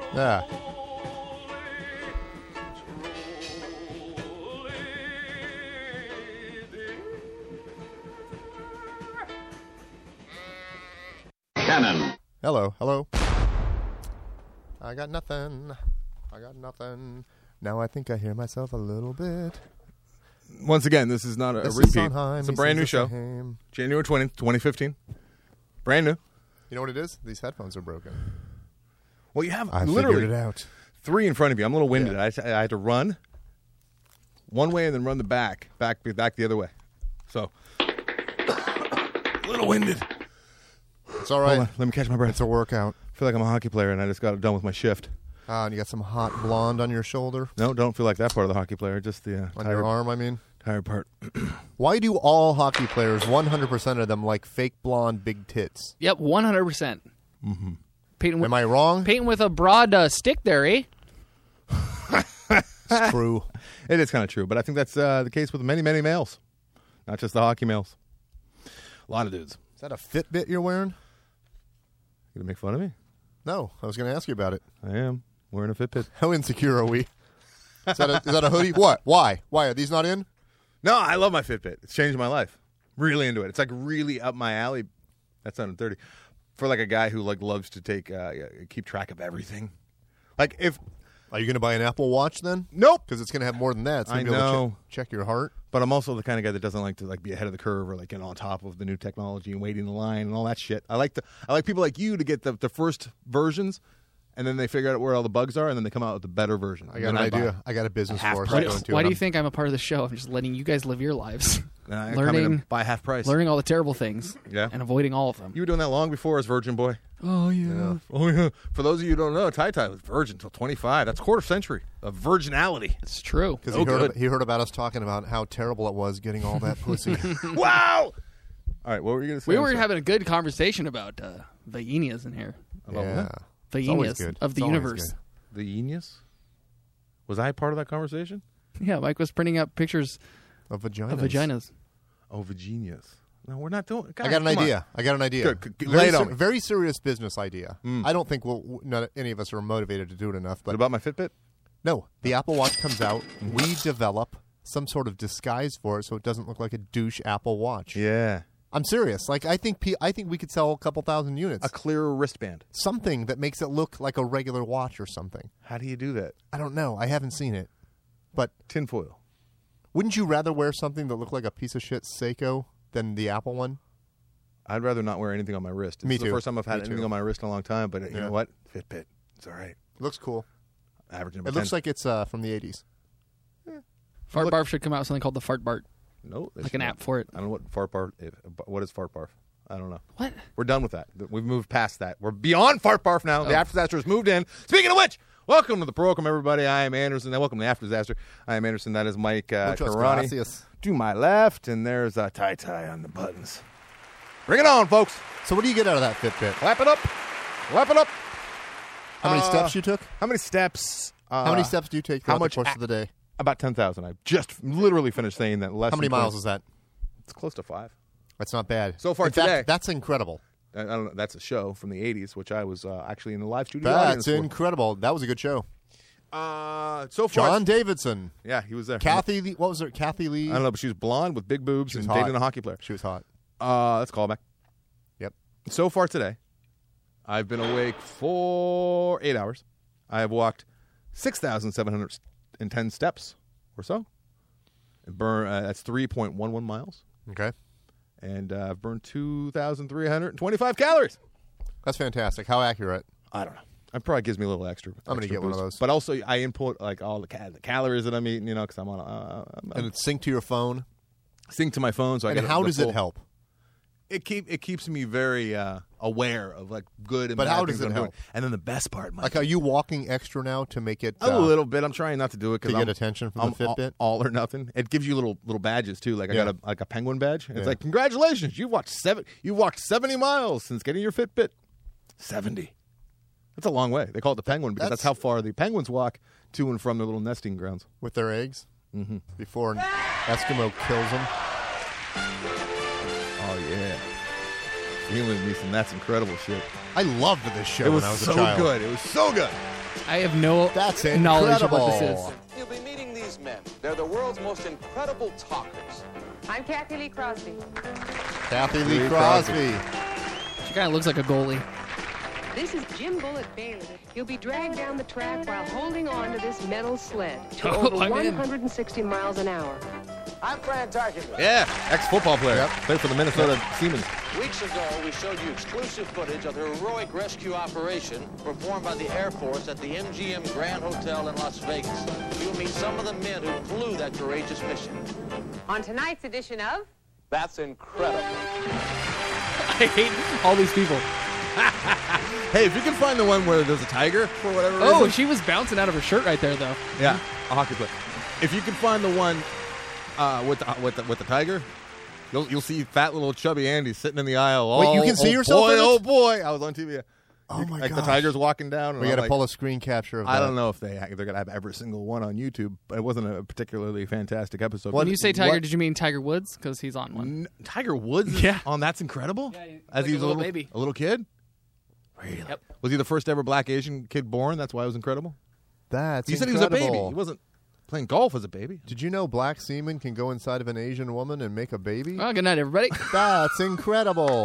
Yeah. Cannon. Hello. I got nothing. Now I think I hear myself a little bit. Once again, this is not a This is repeat. Sondheim. It's a He brand new sings the show. same. January 20th, 2015. Brand new. You know what it is? These headphones are broken. Well, you have I literally figured it out. 3 in front of you. I'm a little winded. Yeah. I had to run one way and then run the back the other way. So, a little winded. It's all Hold right. on, let me catch my breath. It's a workout. I feel like I'm a hockey player and I just got done with my shift. And you got some hot blonde on your shoulder? No, don't feel like that part of the hockey player. Just the On your arm, I mean? tired part. Why do all hockey players, 100% of them, like fake blonde big tits? Yep, 100%. Mm-hmm. Painting with, Am I wrong? painting with a broad stick there, eh? It's true. It is kind of true, but I think that's the case with many, many males. Not just the hockey males. A lot of dudes. Is that a Fitbit you're wearing? You gonna make fun of me? No, I was going to ask you about it. I am. Wearing a Fitbit. How insecure are we? Is that a hoodie? What? Why? Why are these not in? No, I love my Fitbit. It's changed my life. Really into it. It's like really up my alley. That sounded dirty. For like a guy who like loves to keep track of everything. Like if Are you going to buy an Apple Watch then? nope. Because it's going to have more than that. It's going I to be able know. to check your heart. But I'm also the kind of guy that doesn't like to like be ahead of the curve or like get on top of the new technology and waiting in line and all that shit. I like people like you to get the first versions, and then they figure out where all the bugs are, and then they come out with the better version. I got an idea. I got a business Half force. price. I'm going to, Why and do you I'm- think I'm a part of the show? I'm just letting you guys live your lives. I come in learning, and buy half price. learning all the terrible things, Yeah. and avoiding all of them. You were doing that long before as Virgin Boy. Oh yeah. Oh yeah. For those of you who don't know, Tai was virgin until 25. That's a quarter century of virginality. It's true. Because Oh, good. he heard about us talking about how terrible it was getting all that pussy. Wow. All right, what were you going to say? We were having a good conversation about Vaginas in here. About yeah. what? It's always Vaginas good. of the It's always universe. good. The genius? Was I part of that conversation? Yeah, Mike was printing out pictures Of vaginas. of vaginas. Oh, Virginias. No, we're not doing. I got an idea. Good. Lay it on me. Very serious business idea. Mm. I don't think not any of us are motivated to do it enough. What But about my Fitbit? no, the Apple Watch comes out. We develop some sort of disguise for it so it doesn't look like a douche Apple Watch. Yeah. I'm serious. Like I think we could sell a couple thousand units. A clearer wristband. Something that makes it look like a regular watch or something. How do you do that? I don't know. I haven't seen it. But Tinfoil. wouldn't you rather wear something that looked like a piece of shit Seiko than the Apple one? I'd rather not wear anything on my wrist. Me It's too. the first time I've had Me anything too. on my wrist in a long time, but you Yeah. know what? Fitbit. It's all right. It looks cool. Average number It looks like it's from the 80s. Fart Look- Barf should come out with something called the Fart Bart, No. like an app for it. I don't know what fart barf is. What is fart barf? I don't know. What? We're done with that. We've moved past that. We're beyond fart barf now. The Oh. After Disaster has moved in. Speaking of which, welcome to the program, everybody. I am Anderson. Welcome to the After Disaster. I am Anderson. That is Mike Muchas Karani. gracias. To my left, and there's Tai on the buttons. Bring it on, folks. So what do you get out of that Fitbit? Lap it up. Lap it up. How many steps you took? How many steps? How many steps do you take how throughout much the course of the day? About 10,000. I just literally finished saying that. How many miles is that? It's close to 5. That's not bad. So far in fact, today. that's incredible. I don't know. That's a show from the 80s, which I was actually in the live studio That's audience for. incredible. That was a good show. So far, John Davidson. yeah, he was there. Kathy Lee. What was her? Kathy Lee. I don't know, but she was blonde with big boobs She was and hot. dating a hockey player. She was hot. Let's call back. Yep. So far today, I've been awake for 8 hours. I have walked 6,710 steps or so. And that's 3.11 miles. Okay. And I've burned 2,325 calories. That's fantastic. How accurate? I don't know. It probably gives me a little extra. I'm gonna get one of boost. those. But also, I input like all the calories that I'm eating, because I'm on. And it's synced to your phone. Sync to my phone. So I And get how the does full- it help? It keeps me very aware of like good and But bad how things does it I'm doing. help? And then the best part, Mike, Like, are you walking extra now to make it a little bit. I'm trying not to do it to because get attention from the Fitbit? all or nothing. It gives you little badges too. Like I Yeah. got a penguin badge. It's Yeah. like congratulations, you walked 70 miles since getting your Fitbit. 70. That's a long way. They call it the penguin because that's how far the penguins walk to and from their little nesting grounds. With their eggs? Mm-hmm. Before an Eskimo kills them? Oh yeah, feeling me some that's incredible shit. I loved this show It was when I was so a child. good. It was so good. I have no That's knowledge of what this incredible. is. You'll be meeting these men. They're the world's most incredible talkers. I'm Kathy Lee Crosby. Kathy Lee Crosby. She kind of looks like a goalie. This is Jim Bullet Bailey. You'll be dragged down the track while holding on to this metal sled to Oh, over I'm in. 160 miles an hour. I'm Fran Tarkenton. Yeah, ex-football player. Yep. Played for the Minnesota Seamans. Weeks ago, we showed you exclusive footage of the heroic rescue operation performed by the Air Force at the MGM Grand Hotel in Las Vegas. You'll meet some of the men who flew that courageous mission. On tonight's edition of... That's incredible. I hate all these people. Hey, if you can find the one where there's a tiger for whatever Oh, reason. she was bouncing out of her shirt right there, though. Yeah, a hockey player. If you can find the one with the tiger, you'll see fat little chubby Andy sitting in the aisle. Wait, you can see yourself Boy, in it? oh boy! I was on TV. Oh my Like gosh. the tiger's walking down. And We I'm got to like, pull a screen capture of that. I don't know if they're gonna have every single one on YouTube, but it wasn't a particularly fantastic episode. When you say Tiger, What- did you mean Tiger Woods? Because he's on one. Tiger Woods is Yeah. on That's Incredible? Yeah, he's As like he was a little baby. a little kid? Really? Yep. Was he the first ever black Asian kid born? That's why it was incredible? That's You said he incredible. was a baby. He wasn't playing golf as a baby. Did you know black semen can go inside of an Asian woman and make a baby? Well, good night, everybody. That's incredible.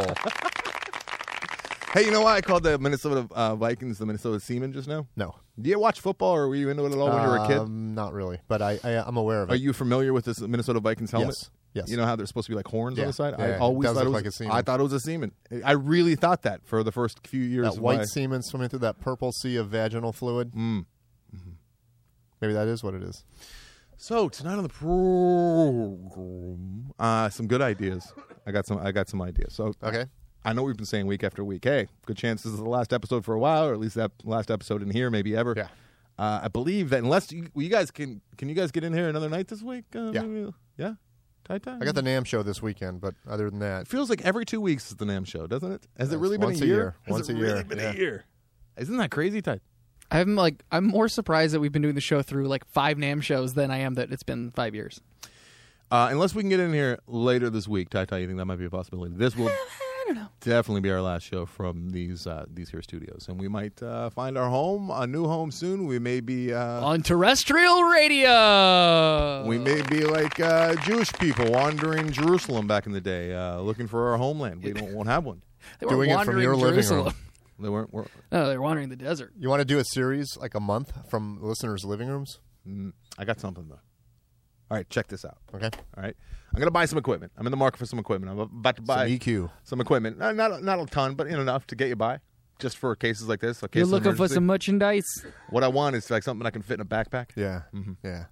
Hey, you know why I called the Minnesota Vikings the Minnesota Seamen just now? No. Do you watch football, or were you into it at all when you were a kid? Not really, but I'm aware of it. Are you familiar with this Minnesota Vikings helmet? Yes. Yes. You know how there's supposed to be like horns on Yeah. the side? Yeah, I it always does thought look it was like a semen. I thought it was a semen. I really thought that for the first few years. that of white my- semen swimming through that purple sea of vaginal fluid? Maybe that is what it is. So tonight on the program, some good ideas. I got some ideas. So Okay. I know we've been saying week after week, hey, good chance this is the last episode for a while, or at least that last episode in here, maybe ever. Yeah. I believe that unless you guys can you guys get in here another night this week? Yeah. Maybe? Yeah. Tight time. I got the NAM show this weekend, but other than that, It feels like every 2 weeks is the NAM show, doesn't it? Has it Yes, really been once a a year? year. Has Once it a really year. been Yeah. a year? Isn't that crazy, Tight? I'm more surprised that we've been doing the show through like 5 NAM shows than I am that it's been 5 years. Unless we can get in here later this week, Ty, you think that might be a possibility? This will definitely be our last show from these here studios, and we might find our home, a new home soon. We may be On terrestrial radio. we may be like Jewish people wandering Jerusalem back in the day, looking for our homeland. We won't have one. They were doing it from wandering your living Jerusalem. room. They weren't. No, they're wandering the desert. You want to do a series like a month from listeners' living rooms? I got something though. All right, check this out. Okay. All right, I'm gonna buy some equipment. I'm in the market for some equipment. I'm about to buy Some EQ. some equipment. Not a ton, but enough to get you by, just for cases like this. A case You're of looking for emergency. some merchandise. What I want is like something I can fit in a backpack. Yeah. Yeah.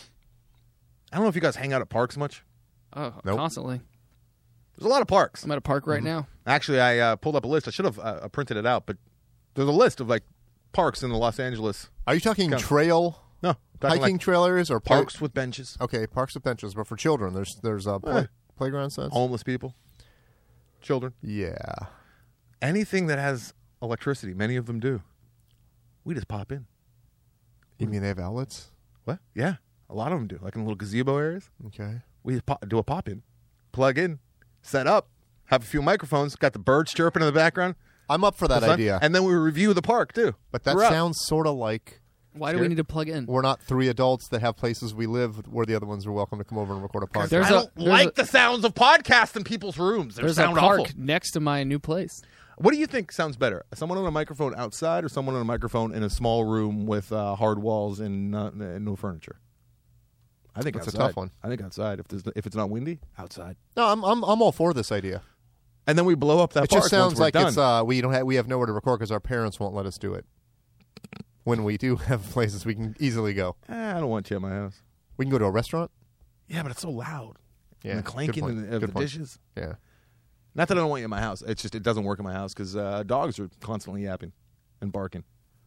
I don't know if you guys hang out at parks much. Oh, Nope. constantly. There's a lot of parks. I'm at a park right now. Actually, I pulled up a list. I should have printed it out, but there's a list of like parks in the Los Angeles. Are you talking Come. trail No, talking hiking like trailers or parks with benches, Okay, parks with benches, but for children, there's playground sets. homeless people, children, Yeah. anything that has electricity. Many of them do. We just pop in. You mean they have outlets? What? Yeah, a lot of them do. Like in little gazebo areas, Okay. we just do a pop in, plug in, set up, have a few microphones, got the birds chirping in the background. I'm up for that the sun, idea. and then we review the park too. But that throughout. sounds sort of like Why do we need to plug in? we're not 3 adults that have places we live where the other ones are welcome to come over and record a podcast. There's I a- don't there's like a- the sounds of podcasts in people's rooms. They There's a sound park awful. next to my new place. What do you think sounds better? Someone on a microphone outside, or someone on a microphone in a small room with hard walls and no furniture? I think That's a outside. tough one. I think outside. If it's not windy, outside. No, I'm all for this idea. And then we blow up that It park. just sounds once we're like done. it's we have nowhere to record because our parents won't let us do it. When we do have places we can easily go, I don't want you at my house. we can go to a restaurant. Yeah, but it's so loud. Yeah, and the good clanking point. of Good the point. dishes. Yeah, Not that I don't want you at my house. It's just it doesn't work in my house because dogs are constantly yapping and barking.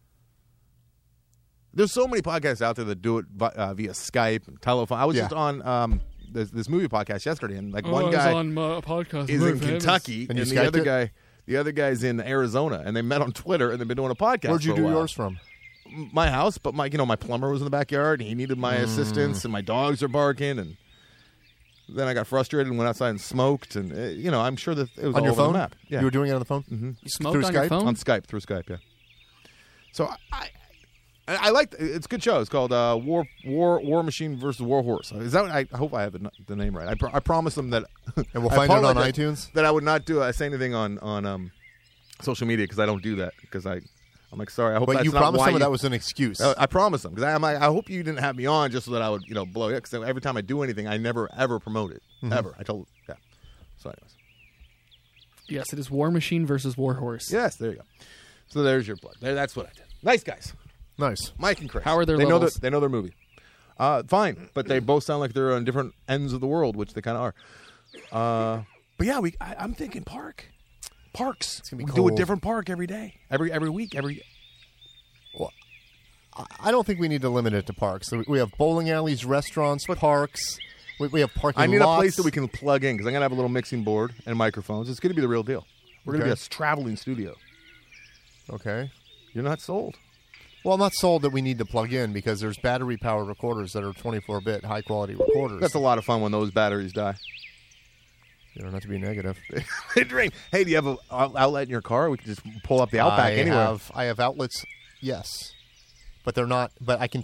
There's so many podcasts out there that do it via Skype and telephone. I was Yeah. just on this movie podcast yesterday, and like one guy on my podcast. is in Kentucky, And you and the Skyped other it? the other guy's in Arizona, and they met on Twitter, and they've been doing a podcast. where'd you for a do while. yours from? My house, but my plumber was in the backyard, and he needed my assistance, and my dogs are barking, and then I got frustrated and went outside and smoked, and I'm sure that it was On all your over phone? the map. Yeah, You were doing it on the phone? Mm-hmm. You smoked Through on your Skype? phone? on Skype, through Skype, yeah. So I like it's a good show. It's called War Machine versus War Horse. Is that? I hope I have the name right. I promise them that, And we'll find it on iTunes. That I would not say anything on social media because I don't do that because I'm like sorry. I hope. But that's you not promised why them you, that was an excuse. I promised them because I'm like I hope you didn't have me on just so that I would blow it because every time I do anything I never ever promote it ever. I told So anyways. Yes, it is War Machine versus War Horse. Yes, there you go. So there's your plug. That's what I did. Nice guys. Nice. Mike and Chris. How are their they levels? They know their movie. Fine, but they both sound like they're on different ends of the world, which they kind of are. But yeah, I'm thinking parks. It's gonna be We do a cold. different park every day, every week, Well, I don't think we need to limit it to parks. So we have bowling alleys, restaurants, parks. We have parking I need lots. a place that we can plug in because I'm gonna have a little mixing board and microphones. It's gonna be the real deal. We're gonna be a traveling studio. Okay. You're not sold. Well, I'm not sold that we need to plug in because there's battery-powered recorders that are 24-bit, high-quality recorders. That's a lot of fun when those batteries die. You don't have to be negative. They drain. Hey, do you have an outlet in your car? We can just pull up the Outback anywhere. I have outlets, yes, but they're not. But I can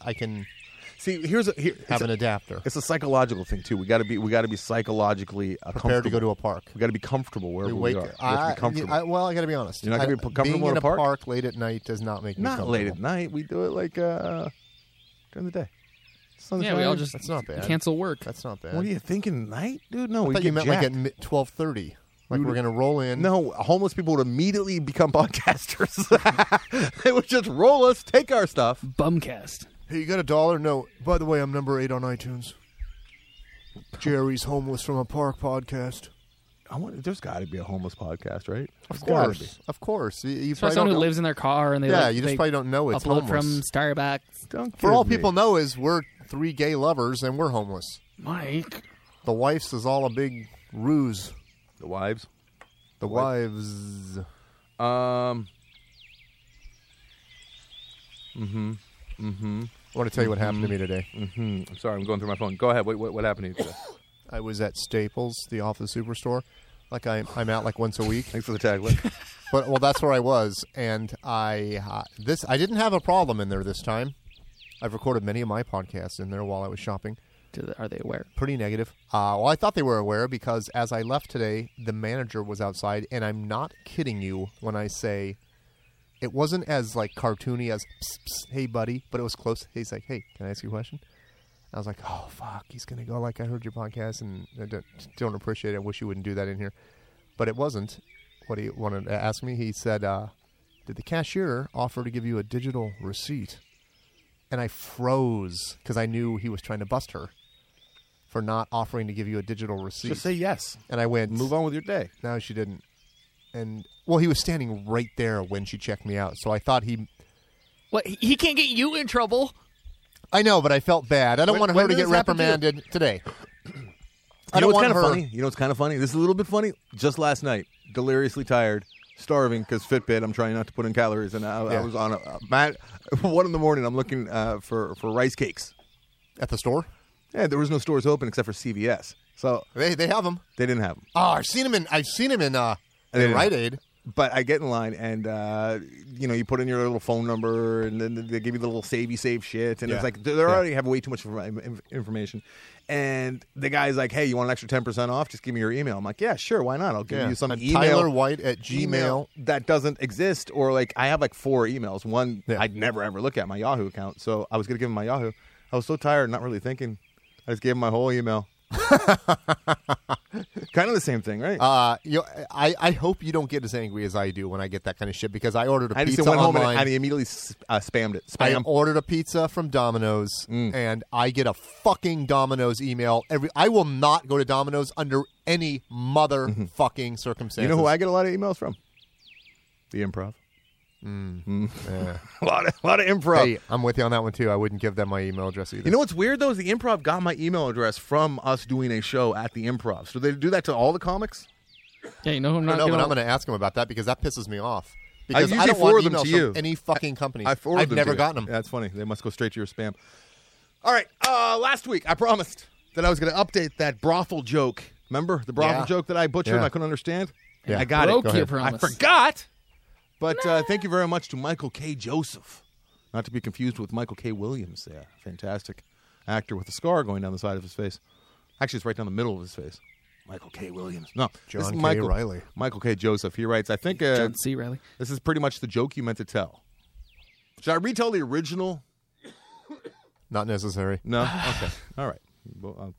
See, have an adapter. It's a psychological thing too. We got to be psychologically Prepared to go to a park. We got to be comfortable wherever we are. We have to I be comfortable. I got to be honest. You're not gonna be comfortable being in a park? late at night does not make me Not comfortable. late at night. We do it like during the day. Sun's Yeah, we all rising. just That's not bad. cancel work. That's not bad. What are you thinking, night, dude? No, I we thought get you meant jacked. like at 12:30. Like we're gonna roll in. No, homeless people would immediately become podcasters. They would just roll us, take our stuff. Bumcast. Hey, you got $1? No. By the way, I'm number 8 on iTunes. Jerry's Homeless from a Park podcast. There's got to be a homeless podcast, right? Of course. Of course. You For probably someone don't who know. lives in their car and they Yeah, like, you just they probably don't know it's upload homeless. from Starbucks. Don't For all kid me. people know is we're 3 gay lovers and we're homeless. Mike. The wife's is all a big ruse. The wives. The wives. I want to tell you what happened to me today. I'm sorry, I'm going through my phone. Go ahead. What happened to you today? I was at Staples, the Office Superstore. Like I'm out like once a week. Thanks for the tagline. But that's where I was, and I didn't have a problem in there this time. I've recorded many of my podcasts in there while I was shopping. Are they aware? Pretty negative. Well, I thought they were aware because as I left today, the manager was outside, and I'm not kidding you when I say it wasn't as like cartoony as psst, psst, hey buddy, but it was close. He's like, hey, can I ask you a question? I was like, oh fuck, he's gonna go like I heard your podcast and I don't appreciate it. I wish you wouldn't do that in here, but it wasn't. What he wanted to ask me, he said, did the cashier offer to give you a digital receipt? And I froze because I knew he was trying to bust her for not offering to give you a digital receipt. Just say yes. And I went, Move on with your day. no, she didn't. And well, he was standing right there when she checked me out, so I thought What? He can't get you in trouble. I know, but I felt bad. I don't want her when to did get this happen to you? reprimanded today. You know what's want kind of her- funny? You know what's kind of funny? This is a little bit funny. Just last night, deliriously tired, starving because Fitbit. I'm trying not to put in calories, and I was on Matt. 1 in the morning. I'm looking for rice cakes At the store? Yeah, there was no stores open except for CVS, so They have them. they didn't have them. Oh, I've seen them in didn't Rite Aid. But I get in line, and you put in your little phone number, and then they give you the little save shit, and Yeah. it's like they already have way too much information. And the guy's like, "Hey, you want an extra 10% off? Just give me your email." I'm like, "Yeah, sure, why not? I'll give you some email." Tyler White at Email Gmail. that doesn't exist, or like I have like 4 emails. One Yeah. I'd never ever look at, my Yahoo account, so I was gonna give him my Yahoo. I was so tired, not really thinking. I just gave him my whole email. Kind of the same thing, right? I hope you don't get as angry as I do when I get that kind of shit because I ordered a I just pizza went home online. and he immediately spammed it. I Spam. ordered a pizza from Domino's, and I get a fucking Domino's email. I will not go to Domino's under any motherfucking circumstances. You know who I get a lot of emails from? The Improv. Yeah. A lot of Improv. Hey, I'm with you on that one too. I wouldn't give them my email address either. You know what's weird though is the Improv got my email address from us doing a show at the Improv. So they do that to all the comics. Yeah, you know who I'm I not don't know, but gonna- I'm going to ask him about that because that pisses me off. Because usually I don't forward want them emails to from you. any fucking company. I forward I've them never to you. gotten them. Yeah, that's funny. They must go straight to your spam. All right. Last week I promised that I was going to update that brothel joke. Remember the brothel Yeah. joke that I butchered and Yeah. I couldn't understand? Yeah. I got Broke it. your ahead. I promise. forgot. But thank you very much to Michael K. Joseph. Not to be confused with Michael K. Williams, the fantastic actor with a scar going down the side of his face. Actually, it's right down the middle of his face. Michael K. Williams. No, this is John K. Michael Reilly. Michael K. Joseph. He writes, I think John C. Reilly. this is pretty much the joke you meant to tell. Should I retell the original? Not necessary. No? Okay. All right. Well,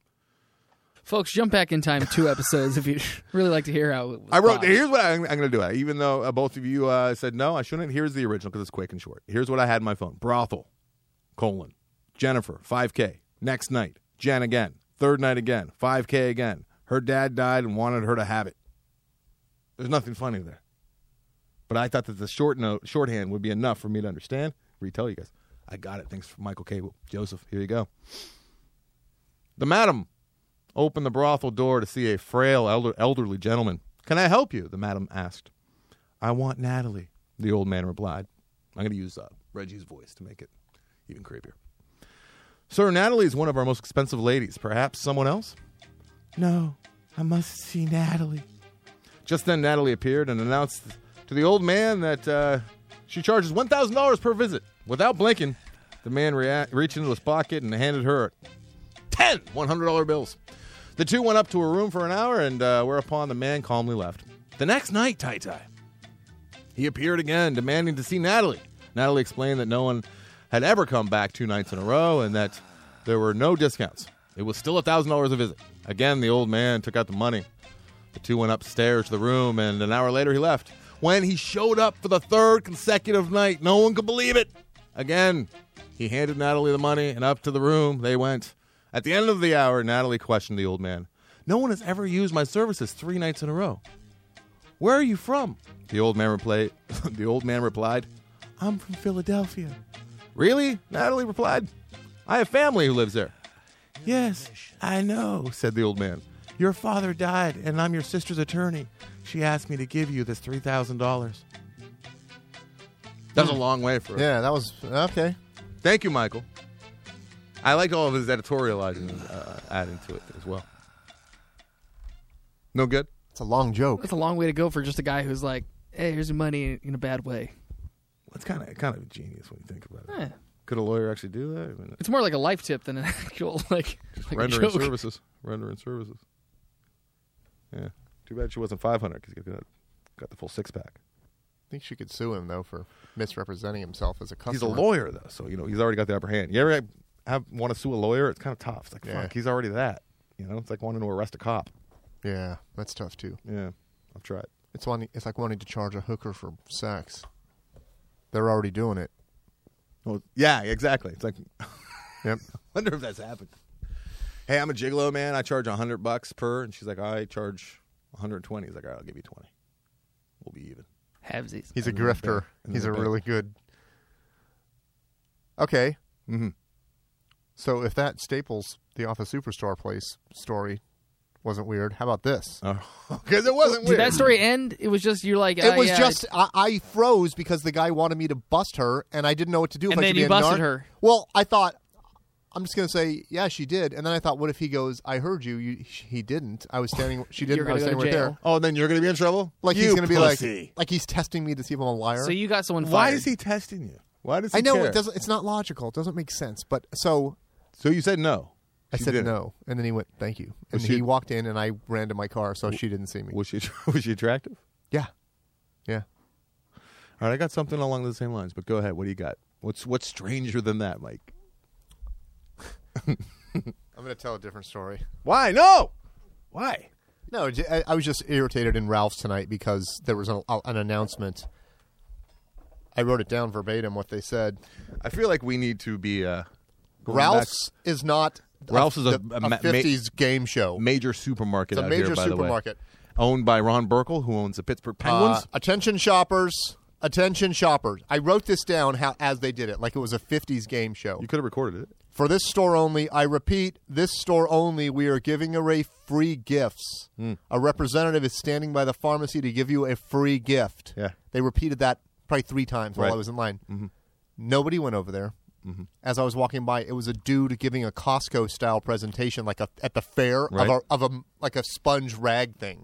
Folks, jump back in time 2 episodes if you'd really like to hear how it was I wrote, botched. here's what I'm going to do. Even though both of you said no, I shouldn't. Here's the original because it's quick and short. Here's what I had on my phone. Brothel, Jennifer, 5K. Next night, Jen again. Third night again, 5K again. Her dad died and wanted her to have it. There's nothing funny there. But I thought that the shorthand would be enough for me to understand. Retell you guys. I got it. Thanks for Michael K. Joseph. Here you go. The madam opened the brothel door to see a frail elderly gentleman. Can I help you? The madam asked. I want Natalie, the old man replied. I'm going to use Reggie's voice to make it even creepier. Sir, Natalie is one of our most expensive ladies. Perhaps someone else? No, I must see Natalie. Just then, Natalie appeared and announced to the old man that she charges $1,000 per visit. Without blinking, the man reached into his pocket and handed her 10 $100 bills. The two went up to her room for an hour, and whereupon the man calmly left. The next night, Tai-Tai, he appeared again, demanding to see Natalie. Natalie explained that no one had ever come back 2 nights in a row and that there were no discounts. It was still $1,000 a visit. Again, the old man took out the money. The two went upstairs to the room, and an hour later he left. When he showed up for the 3rd consecutive night, no one could believe it. Again, he handed Natalie the money, and up to the room they went. At the end of the hour, Natalie questioned the old man. No one has ever used my services 3 nights in a row. Where are you from? The old man replied, I'm from Philadelphia. Really? Natalie replied. I have family who lives there. Yes, I know, said the old man. Your father died, and I'm your sister's attorney. She asked me to give you this $3,000. That was a long way for it. Yeah, that was okay. Thank you, Michael. I like all of his editorializing adding to it as well. No good? It's a long joke. That's a long way to go for just a guy who's like, hey, here's your money in a bad way. It's kind of genius when you think about it. Eh. Could a lawyer actually do that? I mean, It's more like a life tip than an actual, like a rendering joke. services. Rendering services. Yeah. Too bad she wasn't 500 because he got the full 6-pack. I think she could sue him, though, for misrepresenting himself as a customer. He's a lawyer, though, so he's already got the upper hand. You ever want to sue a lawyer? It's kind of tough. It's like, Yeah. fuck, he's already that. It's like wanting to arrest a cop. Yeah, that's tough, too. Yeah, I've tried. It's like wanting to charge a hooker for sex. They're already doing it. Well, yeah, exactly. It's like, Yep. I wonder if that's happened. Hey, I'm a gigolo, man. I charge $100 per, and she's like, I charge 120. He's like, all right, I'll give you 20. We'll be even. Halvesies. He's a And then they're grifter. back. And He's then a they're really good. Okay. Mm-hmm. So if that Staples, the Office Superstar place story wasn't weird, how about this? Because it wasn't Did weird. that story end? It was just, you're like, It was yeah, just I froze because the guy wanted me to bust her, and I didn't know what to do. And if I then should be you a busted narc. her. Well, I thought I'm just going to say, yeah, she did, and then I thought, what if he goes, I heard you. He didn't. I was standing. She didn't. You're I was gonna go standing to right jail. there. Oh, then you're going to be in trouble? Like You he's going to be pussy. like he's testing me to see if I'm a liar. So you got someone fired. Why is he testing you? Why does he I know care? it doesn't. It's not logical. It doesn't make sense. But so So you said no. I She said didn't. no, and then he went, "Thank you," and Was she- he walked in, and I ran to my car, so she didn't see me. Was she attractive? Yeah, yeah. All right, I got something along the same lines, but go ahead. What do you got? What's stranger than that, Mike? I'm going to tell a different story. Why? No. Why? No, I was just irritated in Ralph's tonight because there was an announcement. I wrote it down verbatim what they said. I feel like we need to be going Ralph's is not. Ralph's is a 50s game show. major supermarket It's a out major here, by supermarket. the way. Owned by Ron Burkle, who owns the Pittsburgh Penguins. Attention shoppers. Attention shoppers. I wrote this down as they did it, like it was a 50s game show. You could have recorded it. For this store only, I repeat, this store only, we are giving away free gifts. A representative is standing by the pharmacy to give you a free gift. Yeah. They repeated that probably 3 times while Right. I was in line. Mm-hmm. Nobody went over there. Mm-hmm. As I was walking by, it was a dude giving a Costco-style presentation, like at the fair Right. of a like a sponge rag thing.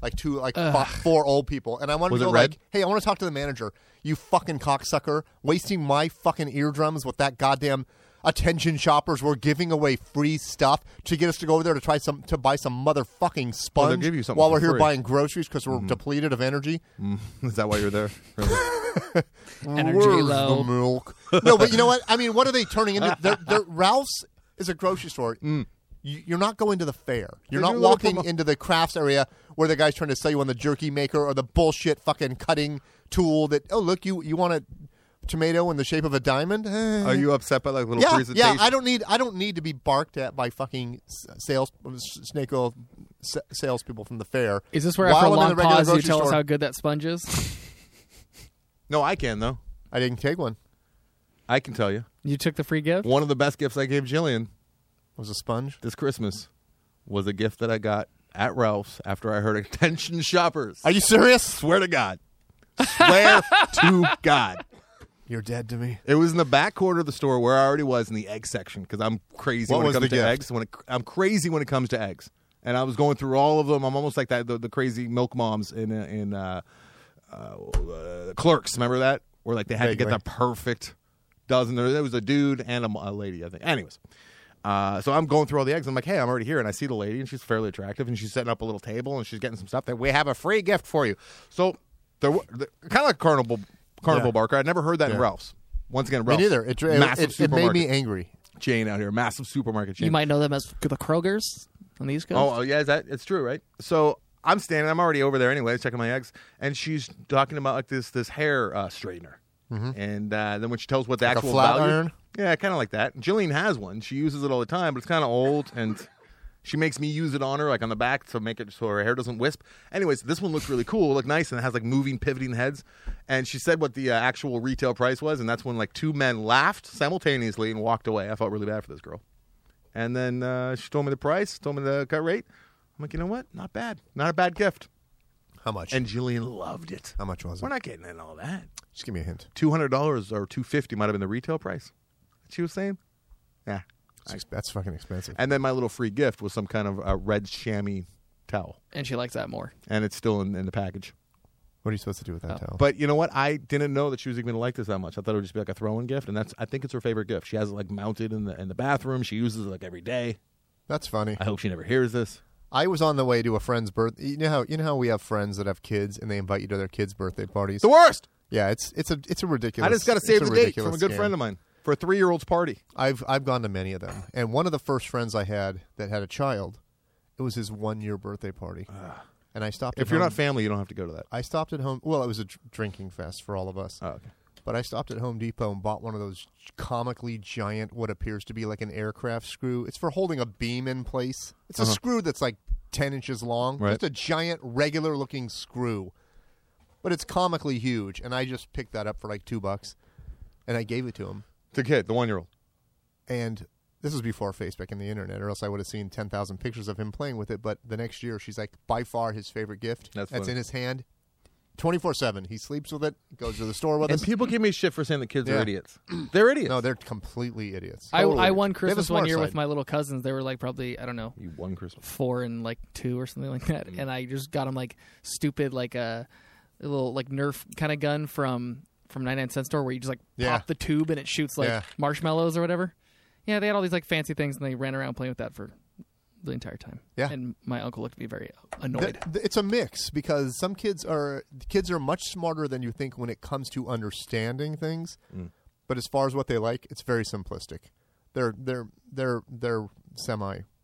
like four old people, and I wanted Was to it go red? like, hey, I want to talk to the manager. You fucking cocksucker, wasting my fucking eardrums with that goddamn attention shoppers. We're giving away free stuff to get us to go over there to buy some motherfucking sponge they'll give you something while for we're here free. buying groceries because we're depleted of energy. Is that why you're there? Really? Energy Where's low. the milk? No, but you know what? I mean, what are they turning into? Ralph's is a grocery store. You're not going to the fair. You're They not do a little walking promo- into the crafts area where the guy's trying to sell you on the jerky maker or the bullshit fucking cutting tool that, oh, look, you want a tomato in the shape of a diamond? Are you upset by like little Yeah, presentation? I don't need to be barked at by fucking snake oil salespeople from the fair. Is this where While after a I'm in long the regular pause you grocery tell us store- how good that sponge is? No, I can though. I didn't take one. I can tell you. You took the free gift? One of the best gifts I gave Jillian It was a sponge. this Christmas was a gift that I got at Ralph's after I heard attention shoppers. Are you serious? Swear to God. Swear to God. You're dead to me. It was in the back corner of the store where I already was in the egg section because I'm crazy What when it was comes the to gift? eggs. I'm crazy when it comes to eggs, and I was going through all of them. I'm almost like that the crazy milk moms in Clerks. Remember that where like they had to Vaguely. get the perfect dozen. There was a dude and a lady, I think. Anyways. So I'm going through all the eggs. I'm like, hey, I'm already here. And I see the lady, and she's fairly attractive, and she's setting up a little table, and she's getting some stuff. That we have a free gift for you. So they're kind of like Carnival Yeah. Barker. I'd never heard that in Yeah. Ralph's. Once again, Me Ralph's. neither. Massive It made me supermarket angry. chain out here. Massive supermarket chain. You might know them as the Kroger's on the East Coast. Oh, yeah, it's true, right? So I'm standing. I'm already over there anyways, checking my eggs, and she's talking about like this hair straightener. And then when she tells what the Like a actual flat value, iron? yeah, kind of like that. Jillian has one. She uses it all the time, but it's kind of old, and she makes me use it on her, like on the back, to make it so her hair doesn't wisp. Anyways, this one looks really cool, look nice, and it has like moving, pivoting heads. And she said what the actual retail price was, and that's when like two men laughed simultaneously and walked away. I felt really bad for this girl. And then she told me the price, told me the cut rate. I'm like, you know what? Not bad. Not a bad gift. How much? And Jillian loved it. How much was it? We're not getting in all that. Just give me a hint. $200 or $250 might have been the retail price. She was saying, yeah. That's fucking expensive. And then my little free gift was some kind of red chamois towel, And she likes that more. and it's still in the package. What are you supposed to do with that towel? But you know what? I didn't know that she was even going to like this that much. I thought it would just be like a throw-in gift, and I think it's her favorite gift. She has it like mounted in the bathroom. She uses it like every day. That's funny. I hope she never hears this. I was on the way to a friend's birthday. You know how we have friends that have kids and they invite you to their kids' birthday parties. The worst. Yeah, it's a ridiculous. I just got to save it's the a date ridiculous from a good scam. friend of mine for a 3-year-old's party. I've gone to many of them, and one of the first friends I had that had a child, it was his 1-year birthday party, and I stopped. If at you're home. not family, you don't have to go to that. I stopped at home. Well, it was a drinking fest for all of us. Oh, okay. But I stopped at Home Depot and bought one of those comically giant, what appears to be like an aircraft screw. It's for holding a beam in place. It's a screw that's like 10 inches long. Right. Just a giant, regular-looking screw. But it's comically huge, and I just picked that up for like $2, and I gave it to him. The kid, the 1-year-old. And this was before Facebook and the internet, or else I would have seen 10,000 pictures of him playing with it. But the next year, she's like, by far his favorite gift. That's That's funny. in his hand. 24/7. He sleeps with it, goes to the store with And us. people give me shit for saying the kids are Yeah. idiots. They're idiots. No, they're completely idiots. I Totally won idiots. They have a Christmas one smart year side. with my little cousins. They were like probably, I don't know, You won Christmas. 4 and like 2 or something like that. And I just got them like stupid, like a little like Nerf kind of gun from 99-cent store where you just like Yeah. pop the tube and it shoots like Yeah. marshmallows or whatever. Yeah, they had all these like fancy things and they ran around playing with that for the entire time. Yeah. And my uncle looked at me very annoyed. It's a mix because some kids are much smarter than you think when it comes to understanding things. But as far as what they like, it's very simplistic. They're semi. I'm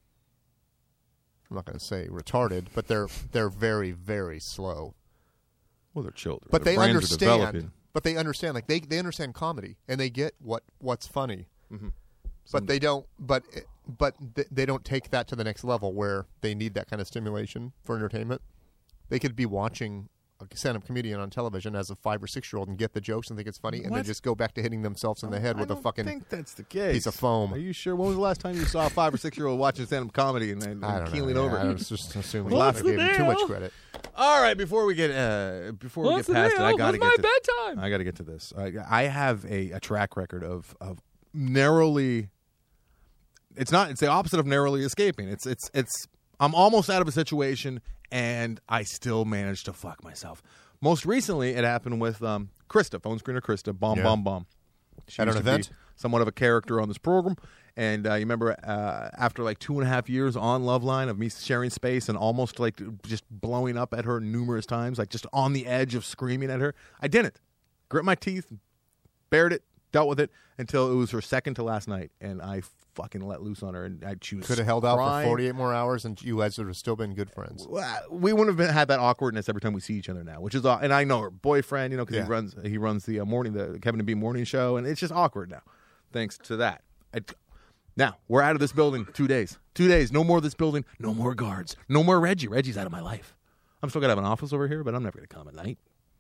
not going to say retarded, but they're very, very slow. Well, they're children. But Their they brains are understand. developing. But they understand. Like they understand comedy and they get what's funny. Mm-hmm. But they don't. But they don't take that to the next level where they need that kind of stimulation for entertainment. They could be watching a stand-up comedian on television as a 5 or 6-year-old and get the jokes and think it's funny, and then What? just go back to hitting themselves in the head with a I fucking. think that's the case. piece of foam. Are you sure? When was the last time you saw a 5 or 6-year-old watching stand-up comedy and I don't keeling know. over? I was just assuming What's I the gave him too much deal? credit. All right, before we get past it, I got to get to bedtime? I got to get to this. I have a track record of narrowly. It's not. It's the opposite of narrowly escaping. It's. I'm almost out of a situation, and I still managed to fuck myself. Most recently, it happened with Krista, phone screener Krista, Bomb. She At used an to be event? somewhat of a character on this program. And you remember after like 2.5 years on Loveline of me sharing space and almost like just blowing up at her numerous times, like just on the edge of screaming at her, I didn't. Grit my teeth, bared it, dealt with it until it was her second to last night, and I fucking let loose on her, and she was Could have held out for crying. 48 more hours, and you guys would have still been good friends. We wouldn't have had that awkwardness every time we see each other now, which is, and I know her boyfriend, because Yeah. he runs the the Kevin and Bean morning show, and it's just awkward now, thanks to that. Now we're out of this building 2 days. 2 days, no more of this building, no more guards, no more Reggie. Reggie's out of my life. I'm still gonna have an office over here, but I'm never gonna come at night.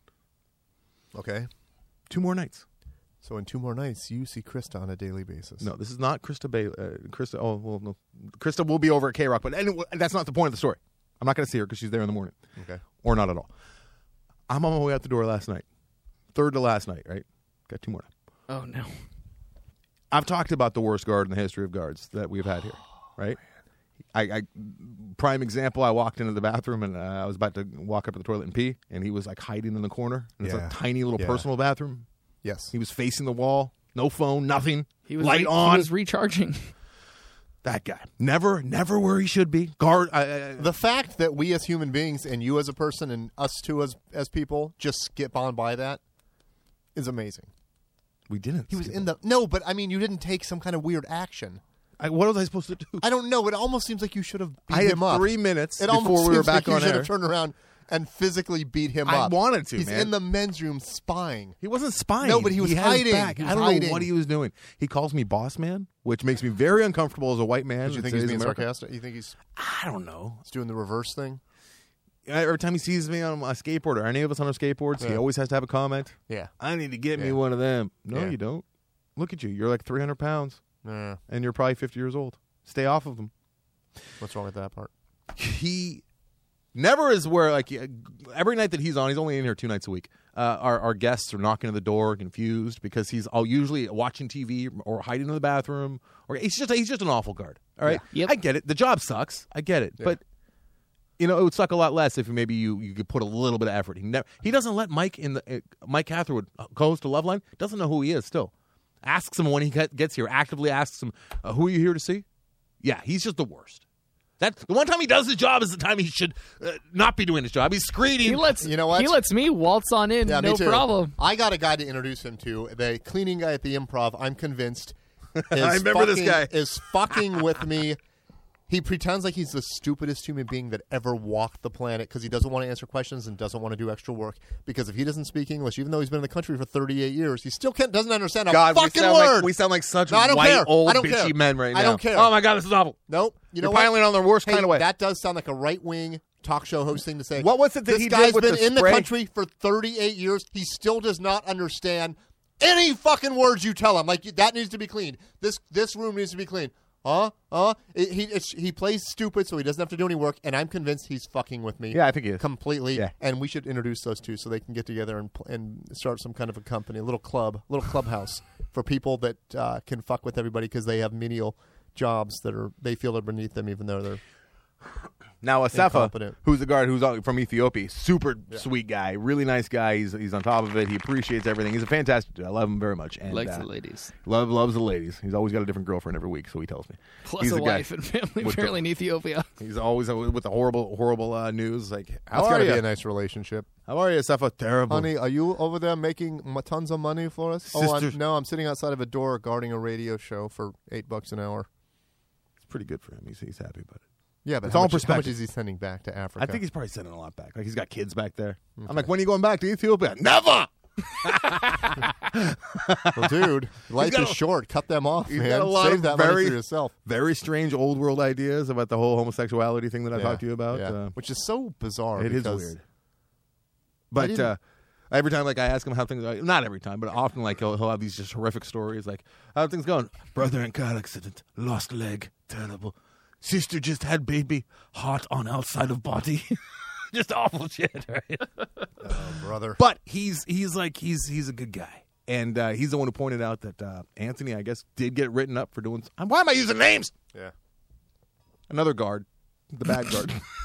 Okay. 2 more nights. So in 2 more nights, you see Krista on a daily basis. No, this is not Krista Bailey. Krista. Oh well, no. Krista will be over at K-Rock, but anyway, that's not the point of the story. I'm not going to see her because she's there in the morning. Okay. Or not at all. I'm on my way out the door last night. Third to last night, right? Got 2 more. Oh no. I've talked about the worst guard in the history of guards that we've had here, right? I prime example, I walked into the bathroom and I was about to walk up to the toilet and pee, and he was like hiding in the corner. And it's Yeah. a tiny little Yeah. personal bathroom. Yes. He was facing the wall, no phone, nothing. He was light He on. was recharging. That guy. Never where he should be. Guard. The fact that we as human beings and you as a person and us too as people just skip on by that is amazing. We didn't. He was in the... No, but I mean, you didn't take some kind of weird action. What was I supposed to do? I don't know. It almost seems like you should have beat I had him up. 3 minutes It before almost we were seems back like you on should air. have turned around and physically beat him I up. wanted to, He's man. in the men's room spying. He wasn't spying. No, but he was had his hiding. back. He was I don't hiding. know what he was doing. He calls me boss man, which makes me very uncomfortable as a white man. Did you in think he's today's being America. sarcastic? You think he's I don't know. doing the reverse thing? Every time he sees me on a skateboard or any of us on our skateboards, he Yeah. always has to have a comment. Yeah. I need to get me Yeah. one of them. No, Yeah. you don't. Look at you. You're like 300 pounds, Nah. and you're probably 50 years old. Stay off of them. What's wrong with that part? He never is where, like, every night that he's on, he's only in here 2 nights a week. Our guests are knocking at the door, confused, because he's usually watching TV or hiding in the bathroom, or he's just an awful guard. All right, Yeah. Yep. I get it. The job sucks. I get it, but it would suck a lot less if maybe you could put a little bit of effort. He doesn't let Mike Mike Catherwood, co-host of Loveline, doesn't know who he is. Still, asks him when he gets here. Actively asks him, "Who are you here to see?" Yeah, he's just the worst. The one time he does his job is the time he should not be doing his job. He's screaming. He lets You know what? He lets me waltz on in, Yeah, me no too. problem. I got a guy to introduce him to. The cleaning guy at the Improv, I'm convinced, I remember this guy. is fucking with me. He pretends like he's the stupidest human being that ever walked the planet because he doesn't want to answer questions and doesn't want to do extra work. Because if he doesn't speak English, even though he's been in the country for 38 years, he still doesn't understand a God, fucking we word. sound like such No, I don't white, care. old, I don't bitchy care. men right now. I don't care. Oh, my God, this is awful. Nope. You know You're what? piling on the worst Hey, kind of way. That does sound like a right-wing talk show host thing to say. What was it that this he did guy's with been the in spray? the country for 38 years. He still does not understand any fucking words you tell him. Like, that needs to be cleaned. This room needs to be cleaned. He plays stupid, so he doesn't have to do any work, and I'm convinced he's fucking with me. Yeah, I think he is. Completely. Yeah. And we should introduce those two so they can get together and start some kind of a company, a little clubhouse for people that can fuck with everybody because they have menial jobs that they feel are beneath them, even though they're Now, Asefa, incompetent. who's the guard who's from Ethiopia, super sweet guy, really nice guy. He's on top of it. He appreciates everything. He's a fantastic dude. I love him very much. And, Likes the ladies. Loves the ladies. He's always got a different girlfriend every week, so he tells me. Plus He's a the guy wife and family, with apparently in Ethiopia. He's always with the horrible news. Like, how That's are got to you? be a nice relationship. How are you, Asefa? Terrible. Honey, are you over there making tons of money for us? Sisters- I'm sitting outside of a door guarding a radio show for $8 an hour. It's pretty good for him. He's happy about it. Yeah, but It's how all much perspective. is he sending back to Africa? I think he's probably sending a lot back. Like, he's got kids back there. I'm like, when are you going back to Ethiopia? Never! well, dude, life got is a- short. Cut them off, he's man. got a lot Save of that very- money for yourself. Very strange old world ideas about the whole homosexuality thing that I talked to you about. Yeah. Which is so bizarre. It is because weird. But didn't- every time, like, I ask him how things are, not every time, but often, like, he'll have these just horrific stories, like, how are things going? Brother in car accident, lost leg, terrible. Sister just had baby, heart on outside of body. Just awful shit, right? brother. But he's a good guy. And he's the one who pointed out that Anthony, I guess, did get written up for doing... Why am I using names? Yeah. Another guard, the bad guard.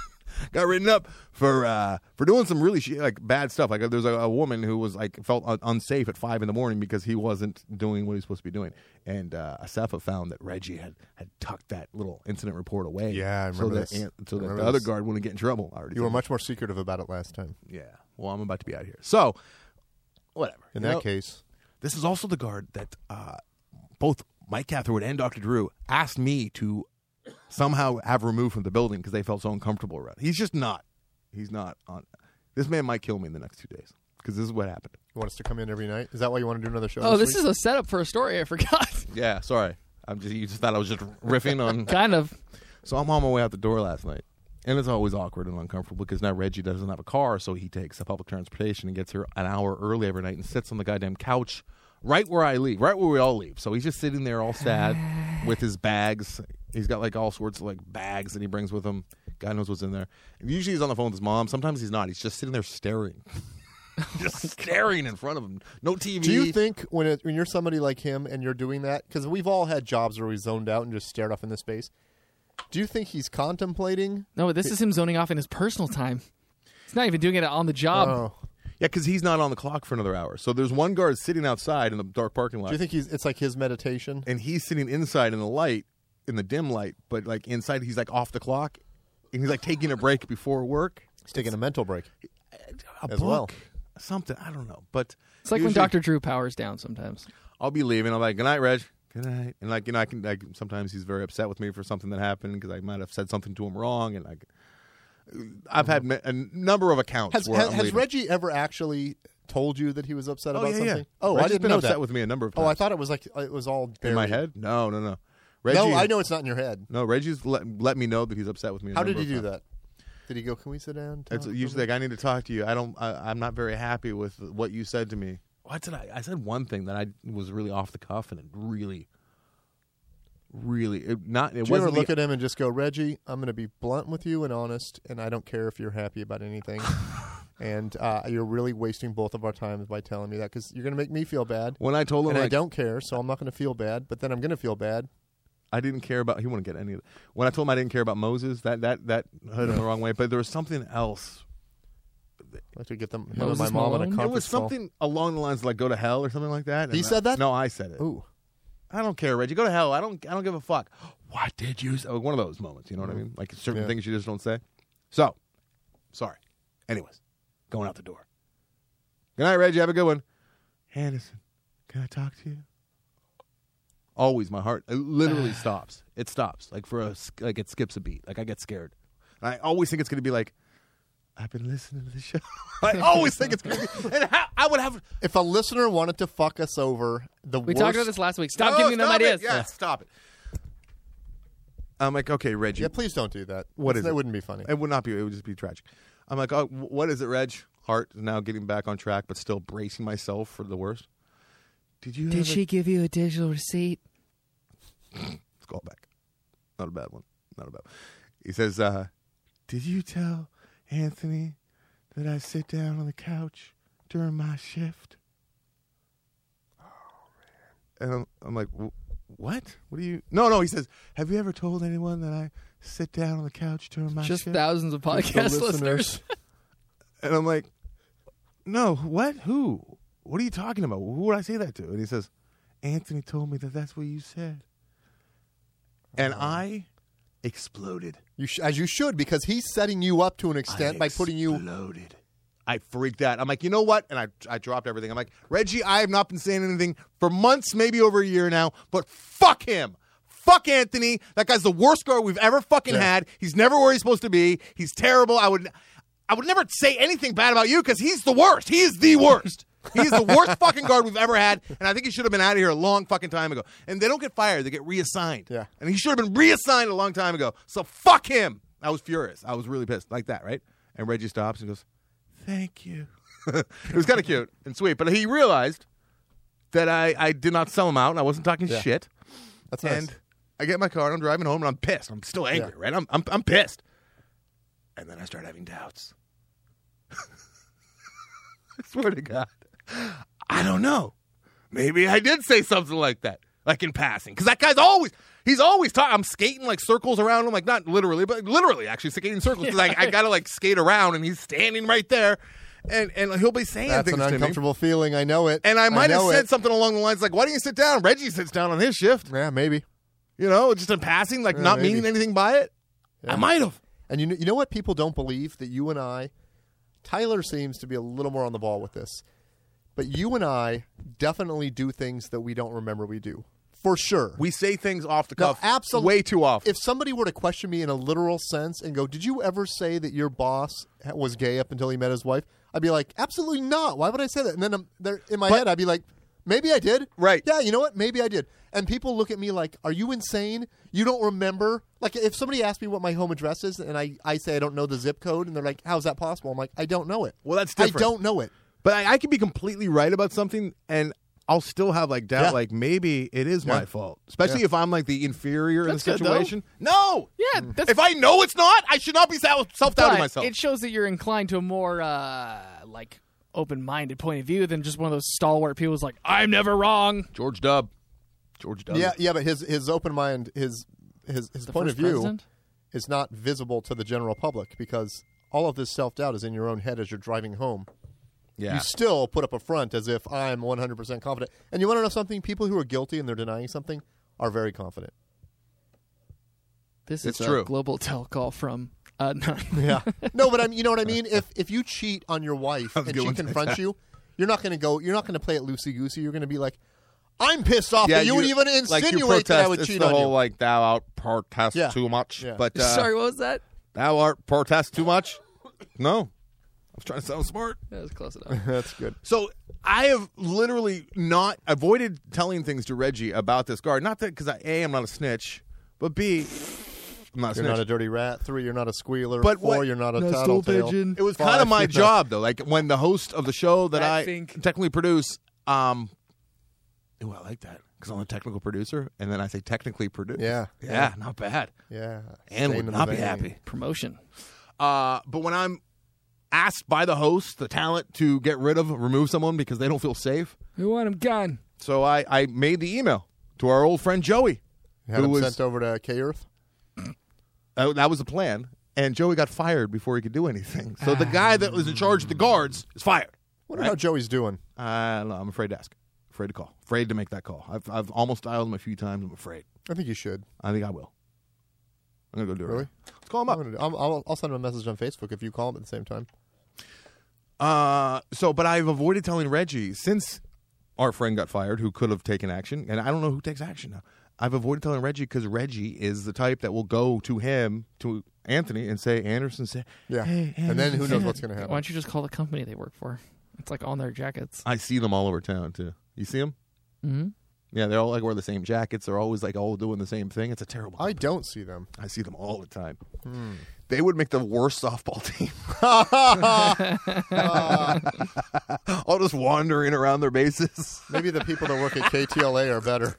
got written up for doing some really bad stuff. Like there's a woman who was felt unsafe at 5 a.m. because he wasn't doing what he's supposed to be doing, and Asefa found that Reggie had tucked that little incident report away. Yeah, I remember this. So that the other guard wouldn't get in trouble. You were much more secretive about it last time. Yeah. Well, I'm about to be out here, so whatever. In that case, this is also the guard that both Mike Catherwood and Dr. Drew asked me to somehow have removed from the building because they felt so uncomfortable around. He's just not. He's not on. This man might kill me in the next 2 days because this is what happened. you want us to come in every night? Is that why you want to do another show? Oh, this week? is a setup for a story. I forgot. Yeah, sorry. You just thought I was just riffing on. Kind of. So I'm on my way out the door last night, and it's always awkward and uncomfortable because now Reggie doesn't have a car, so he takes a public transportation and gets here an hour early every night and sits on the goddamn couch right where I leave, right where we all leave. So he's just sitting there all sad with his bags. He's got all sorts of bags that he brings with him. God knows what's in there. And usually he's on the phone with his mom. Sometimes he's not. He's just sitting there staring. Just staring in front of him. No TV. Do you think when you're somebody like him and you're doing that, because we've all had jobs where we zoned out and just stared off into space, do you think he's contemplating? No, this is him zoning off in his personal time. He's not even doing it on the job. Oh. Yeah, because he's not on the clock for another hour. So there's one guard sitting outside in the dark parking lot. Do you think it's like his meditation? And he's sitting inside in the light, in the dim light, but inside he's off the clock, and he's taking a break before work. He's taking a mental break. As well. well. Something, I don't know. But It's like when usually Dr. Drew powers down sometimes. I'll be leaving. I'm like, good night, Reg. Good night. And I can sometimes he's very upset with me for something that happened because I might have said something to him wrong, and I've had a number of accounts. Has Reggie ever actually told you that he was upset about something? Yeah. Oh, Reggie's I didn't been know upset that. with me a number of times. Oh, I thought it was it was all buried. In my head? No. Reggie, No, I know it's not in your head. No, Reggie's let me know that he's upset with me. How did he do that? Did he go, can we sit down? It's usually I need to talk to you. I'm not very happy with what you said to me. What did I said one thing that I was really off the cuff and it really Did you ever look at him and just go, Reggie, I'm going to be blunt with you and honest, and I don't care if you're happy about anything. And you're really wasting both of our time by telling me that because you're going to make me feel bad. When I told him, and I don't care, so I'm not going to feel bad, but then I'm going to feel bad. I didn't care about. He wouldn't get any of it. When I told him I didn't care about Moses, that hit him the wrong way. But there was something else. I have to get him and Moses my mom on a Malone? conference It was something along the lines of go to hell or something like that. He said that? No, I said it. Ooh. I don't care, Reggie. Go to hell. I don't give a fuck. What did you say? One of those moments, you know what I mean? Certain things you just don't say. So, sorry. Anyways, going out the door. Good night, Reggie. Have a good one. Anderson, can I talk to you? Always, my heart literally stops. It stops. It skips a beat. I get scared. And I always think it's going to be I've been listening to the show. I always think it's going to be. And I would have. If a listener wanted to fuck us over, We talked about this last week. Stop giving them stop ideas. It. Yeah, stop it. I'm like, okay, Reggie. Yeah, please don't do that. What is that it? wouldn't be funny. It would not be. It would just be tragic. I'm like, oh, what is it, Reg? Heart is now getting back on track, but still bracing myself for the worst. Did she give you a digital receipt? Let's call back. Not a bad one. He says, did you tell Anthony that I sit down on the couch during my shift? Oh, man. And I'm like, what? What do you... No, he says, have you ever told anyone that I sit down on the couch during my Just shift? thousands of podcast listeners. And I'm like, no, what? Who? What are you talking about? Who would I say that to? And he says, Anthony told me that that's what you said. And I exploded. As you should, because he's setting you up to an extent by putting you... Exploded. I freaked out. I'm like, you know what? And I dropped everything. I'm like, Reggie, I have not been saying anything for months, maybe over a year now, but fuck him. Fuck Anthony. That guy's the worst guard we've ever fucking had. He's never where he's supposed to be. He's terrible. I would never say anything bad about you because he's the worst. He is the worst. He's the worst fucking guard we've ever had, and I think he should have been out of here a long fucking time ago. And they don't get fired. They get reassigned. Yeah. And he should have been reassigned a long time ago. So fuck him. I was furious. I was really pissed. Like that, right? And Reggie stops and goes, thank you. It was kind of cute and sweet. But he realized that I did not sell him out, and I wasn't talking shit. That's nice. And I get in my car, and I'm driving home, and I'm pissed. I'm still angry, right? I'm pissed. And then I start having doubts. I swear to God. I don't know. Maybe I did say something like that, like in passing. Because that guy's always, He's always talking. I'm skating like circles around him, like not literally, but literally actually skating circles because I got to like skate around, and he's standing right there, and he'll be saying That's things an to me. uncomfortable feeling. I know it. And I might have know said it. something along the lines like, "Why don't you sit down?" Reggie sits down on his shift. Yeah, maybe. You know, just in passing, like not maybe. meaning anything by it. I might have. And you know what people don't believe? That you and I, Tyler seems to be a little more on the ball with this, but you and I definitely do things that we don't remember we do. For sure. We say things off the No, cuff absolutely. way too often. If somebody were to question me in a literal sense and go, "Did you ever say that your boss was gay up until he met his wife?" I'd be like, "Absolutely not. Why would I say that?" And then in my head, I'd be like, "Maybe I did." Right. Yeah, you know what? Maybe I did. And people look at me like, "Are you insane? You don't remember?" Like, if somebody asks me what my home address is and I say I don't know the zip code, and they're like, "How's that possible?" I'm like, "I don't know it." Well, that's different. I don't know it. But I can be completely right about something, and I'll still have like doubt, Yeah. like maybe it is my fault, especially if I'm like the inferior That's in good, the situation. No, Yeah, that's if I know it's not, I should not be self-doubting but myself. it shows that you're inclined to a more like open-minded point of view than just one of those stalwart people who's like, "I'm never wrong." George W. Yeah, but his open mind, his The point of first view president? is not visible to the general public because all of this self-doubt is in your own head as you're driving home. Yeah, You still put up a front as if I'm 100% confident. And you want to know something? People who are guilty and they're denying something are very confident. This It's is true. a global call from none. Yeah. No, but you know what I mean? If you cheat on your wife was and good she one. confronts you, you're not going to play it loosey-goosey. You're going to be like, "I'm pissed off yeah. that you would even like, you insinuate that I protest, would it's cheat the on whole you." like thou art protest Yeah. too much. Yeah. But Sorry, what was that? thou art protest too much. No, I was trying to sound smart. That was close enough. That's good. So I have literally not avoided telling things to Reggie about this guard. Not that because I'm not a snitch, but B, I'm not a You're snitch. not a dirty rat. 3, you're not a squealer. But 4, what- you're not a tattletale. It was 5, kind of my you're not- job though. Like when the host of the show that I Ratfink. technically produce, ooh, I like that because I'm a technical producer, and then I say technically produce. Yeah. not bad. Yeah. And Staying would in the not be vein. happy. Promotion. But when I'm asked by the host, the talent, to get rid of, remove someone because they don't feel safe, We want him gone. so I made the email to our old friend Joey. You had Who him was- sent over to K-Earth? That was the plan. And Joey got fired before he could do anything. So the guy that was in charge of the guards is fired. Wonder how Joey's doing. I don't know. I'm afraid to ask. Afraid to call. Afraid to make that call. I've almost dialed him a few times. I'm afraid. I think you should. I think I will. I'm going to go do it. Really? Right now. Let's call him up. I'll send him a message on Facebook if you call him at the same time. But I've avoided telling Reggie since our friend got fired, who could have taken action, and I don't know who takes action now. I've avoided telling Reggie because Reggie is the type that will go to him, to Anthony, and say, Anderson said, Yeah. Hey, And then who knows Anderson what's going to Why happen. don't you just call the company they work for? It's like on their jackets. I see them all over town, too. You see them? Mm-hmm. Yeah, they all like wear the same jackets. They're always like all doing the same thing. It's a terrible. I don't see them. I see them all the time. They would make the worst softball team. All just wandering around their bases. Maybe the people that work at KTLA are better.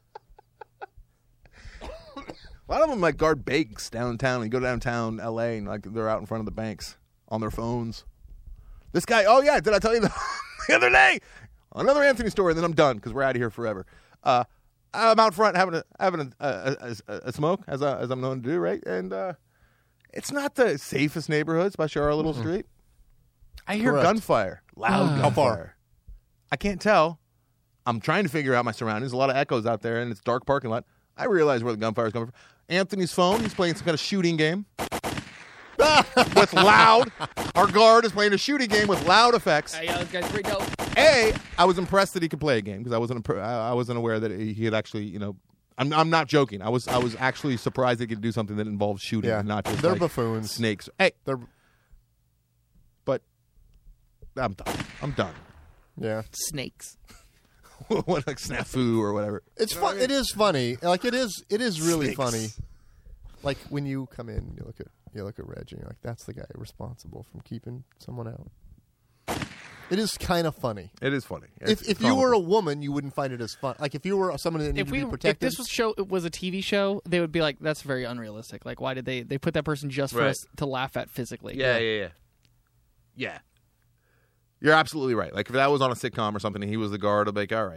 A lot of them like guard banks downtown. You go downtown LA and like they're out in front of the banks on their phones. This guy, oh yeah, did I tell you the other day? Another Anthony story, and then I'm done because we're out of here forever. I'm out front having a smoke as I'm known to do, right? And it's not the safest neighborhood, especially our little street. I hear Correct. gunfire, loud gunfire. How far? I can't tell. I'm trying to figure out my surroundings. A lot of echoes out there, and it's dark parking lot. I realize where the gunfire is coming from. Anthony's phone. He's playing some kind of shooting game with loud. Our guard is playing a shooting game with loud effects. Hey, those guys pretty dope. I was impressed that he could play a game because I wasn't aware that he had actually, you know. I'm not joking. I was actually surprised he could do something that involves shooting, Yeah. and not just They're like buffoons. snakes. Hey, They're but I'm done. I'm done. yeah. Snakes. What, like snafu or whatever. It's fun. It is funny. Like it is really Snakes. funny. Like when you come in, you look at Reggie. You're like, that's the guy responsible from keeping someone out. It is kind of funny. It is funny. If you were a woman, you wouldn't find it as fun. Like if you were someone that needed to be If protected. this was a TV show, they would be like, "That's very unrealistic. Like, why did they put that person just for Right. us to laugh at physically?" Yeah. You're absolutely right. Like if that was on a sitcom or something and he was the guard, I'd be like, all right.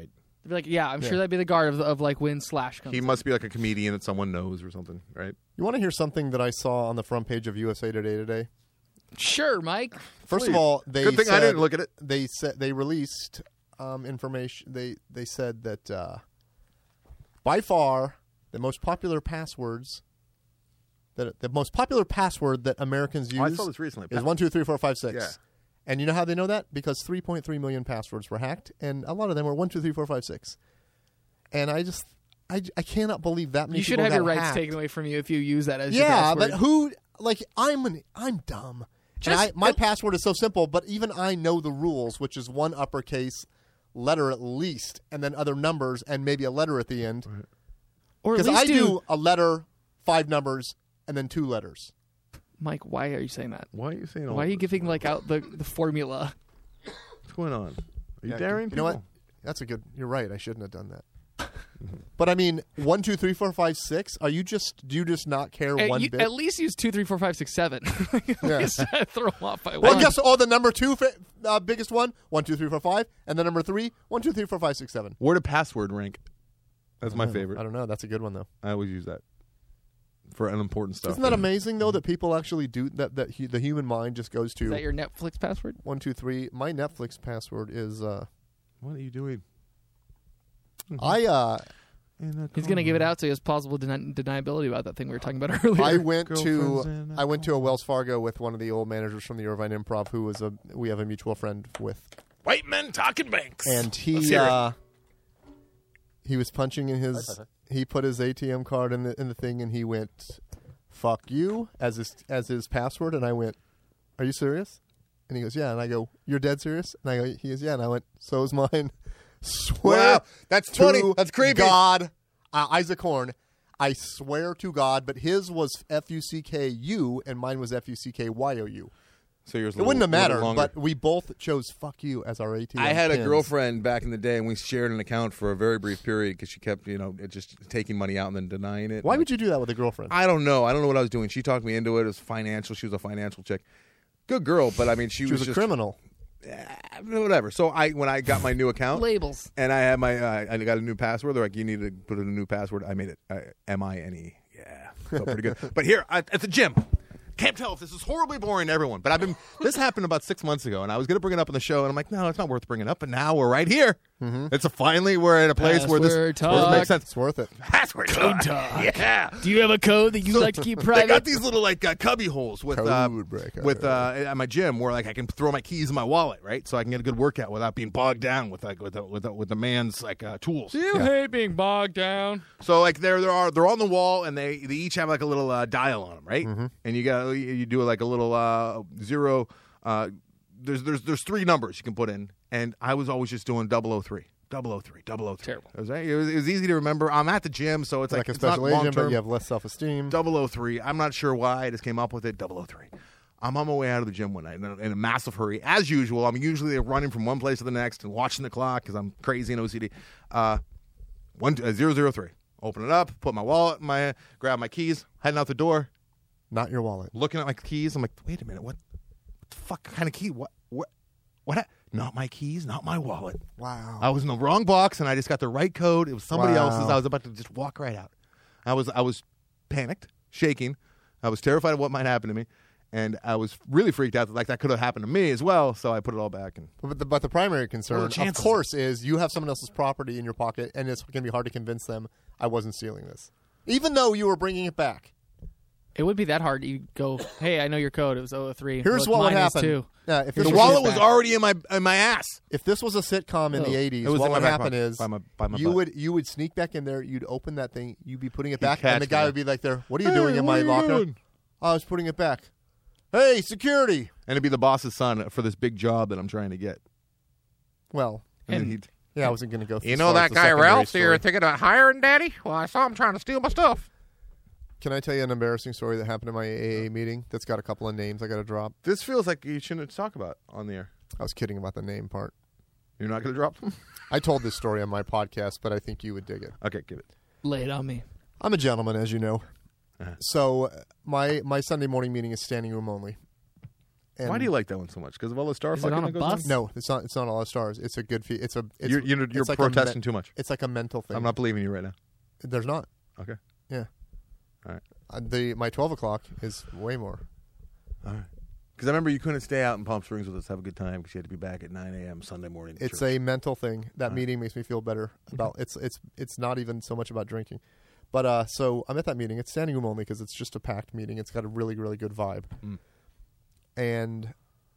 They'd be like, yeah, I'm sure that'd be the guard of like when Slash comes. He in. must be like a comedian that someone knows or something, right? You want to hear something that I saw on the front page of USA Today today? Sure, Mike. First of all, they Good thing I said- didn't look at it. They said they released information. They said that by far the most popular passwords the most popular password that Americans use I saw this recently. is 1 2 3 4 5 6. Yeah. And you know how they know that? Because 3.3 million passwords were hacked, and a lot of them were 1 2 3 4 5 6. And I cannot believe that many. You should people have your got rights hacked. taken away from you if you use that as your Yeah, password. but who? Like I'm dumb. My password is so simple, but even I know the rules, which is one uppercase letter at least, and then other numbers, and maybe a letter at the end. Or at Because least I do a letter, 5 numbers, and then 2 letters. Mike, why are you saying that? Why are you saying all Why are you this? giving like out the formula? What's going on? Are you Yeah, daring You know what? people? That's a good. You're right. I shouldn't have done that. But I mean, 1 2 3 4 5 6. Do you just not care one bit? At least use 2, 3, 4, 5, 6, 7. Yeah. Throw them off by Well, one. guess the number 2 biggest one 1 2 3 4 5, and the number 3 1 2 3 4 5 6 7. Where did password rank? That's my I favorite. don't know. That's a good one though. I always use that for unimportant stuff. Isn't that amazing though that people actually do that? The human mind just goes Is to that your Netflix password? 1 2 3. My Netflix password is What are you doing? He's going to give it out so he has plausible deniability about that thing we were talking about earlier. I went Girlfriends in a to a Wells Fargo with one of the old managers from the Irvine Improv, who was we have a mutual friend with, White men talking banks. and Let's he hear he was punching in his. He put his ATM card in the thing, and he went, "Fuck you" as his password, and I went, "Are you serious?" And he goes, "Yeah," and I go, "You're dead serious?" And I go, "He goes, yeah," and I went, "So is mine." Swear Wow, that's to funny. That's creepy. God, Isaac Horn, I swear to God, but his was FUCKU and mine was FUCKYOU. So yours It wouldn't have mattered, longer. but we both chose "fuck you" as our ATM. I had a pins. girlfriend back in the day, and we shared an account for a very brief period because she kept, just taking money out and then denying it. Why would you do that with a girlfriend? I don't know. I don't know what I was doing. She talked me into it. It was financial. She was a financial chick. Good girl, but I mean, she was a just criminal. Whatever. So when I got my new account, Labels. and I had I got a new password. They're like, you need to put in a new password. I made it MINE. Yeah, felt pretty good. But here at the gym, can't tell if this is horribly boring to everyone. But this happened about 6 months ago, and I was going to bring it up on the show, and I'm like, no, it's not worth bringing up. But now we're right here. It's finally we're at a place where this makes sense. It's worth it. Password Code talk. talk. Yeah. Do you have a code that you like to keep They private? got these little cubby holes with Code breaker. at my gym where like I can throw my keys in my wallet, right? So I can get a good workout without being bogged down with the man's tools. You hate being bogged down. So like they're on the wall and they each have like a little dial on them, right? And you do like a little zero. There's 3 numbers you can put in, and I was always just doing 003. 003. Terrible. It was easy to remember. I'm at the gym, so it's Like a it's not special agent, long-term. but you have less self-esteem. 003. I'm not sure why I just came up with it. 003. I'm on my way out of the gym one night in a massive hurry. As usual, I'm usually running from one place to the next and watching the clock because I'm crazy and OCD. 003. Open it up, put my wallet in my grab my keys, heading out the door, Not your wallet. looking at my keys. I'm like, wait a minute, what the fuck kind of key? What? Not my keys, not my wallet. Wow. I was in the wrong box, and I just got the right code. It was somebody Wow. else's. I was about to just walk right out. I was panicked, shaking. I was terrified of what might happen to me, and I was really freaked out that could have happened to me as well. So I put it all back. And But the primary concern, What are the of chances? course, is you have someone else's property in your pocket, and it's going to be hard to convince them I wasn't stealing this, even though you were bringing it back. It would be that hard. You go, hey, I know your code. It was 003. Here's Look, what would mine is happen. too. Yeah, if this the was wallet just was that- already in my ass. If this was a sitcom in the It 80s, was what in my would back happen pocket, is by my you butt. would sneak back in there, you'd open that thing, you'd be putting it He'd back, catch and the guy me. would be like, "There, what are you Hey, doing in what my are you locker?" doing? I was putting it back. Hey, security. And it'd be the boss's son for this big job that I'm trying to get. Well, And And- he'd, yeah, I wasn't going to go. You as know far as that the guy secondary Ralph story. you're thinking of hiring, Daddy? Well, I saw him trying to steal my stuff. Can I tell you an embarrassing story that happened in my AA meeting? That's got a couple of names I got to drop. this feels like you shouldn't talk about on the air. I was kidding about the name part. You're not going to drop them? I told this story on my podcast, but I think you would dig it. Okay, give it. Lay it on me. I'm a gentleman, as you know. Uh-huh. So my Sunday morning meeting is standing room only. And Why do you like that one so much? Because of all the star Is it fucking on a that goes bus? No, it's not. It's not all stars. It's a good fee. It's You're it's like protesting too much. It's like a mental thing. I'm not believing you right now. There's not. Okay. Yeah. All right. My 12 o'clock is way more. All right. Because I remember you couldn't stay out in Palm Springs with us, have a good time, because you had to be back at 9 a.m. Sunday morning. It's church. a mental thing. That meeting makes me feel better about. It's not even so much about drinking, but so I'm at that meeting. It's standing room only because it's just a packed meeting. It's got a really really good vibe, and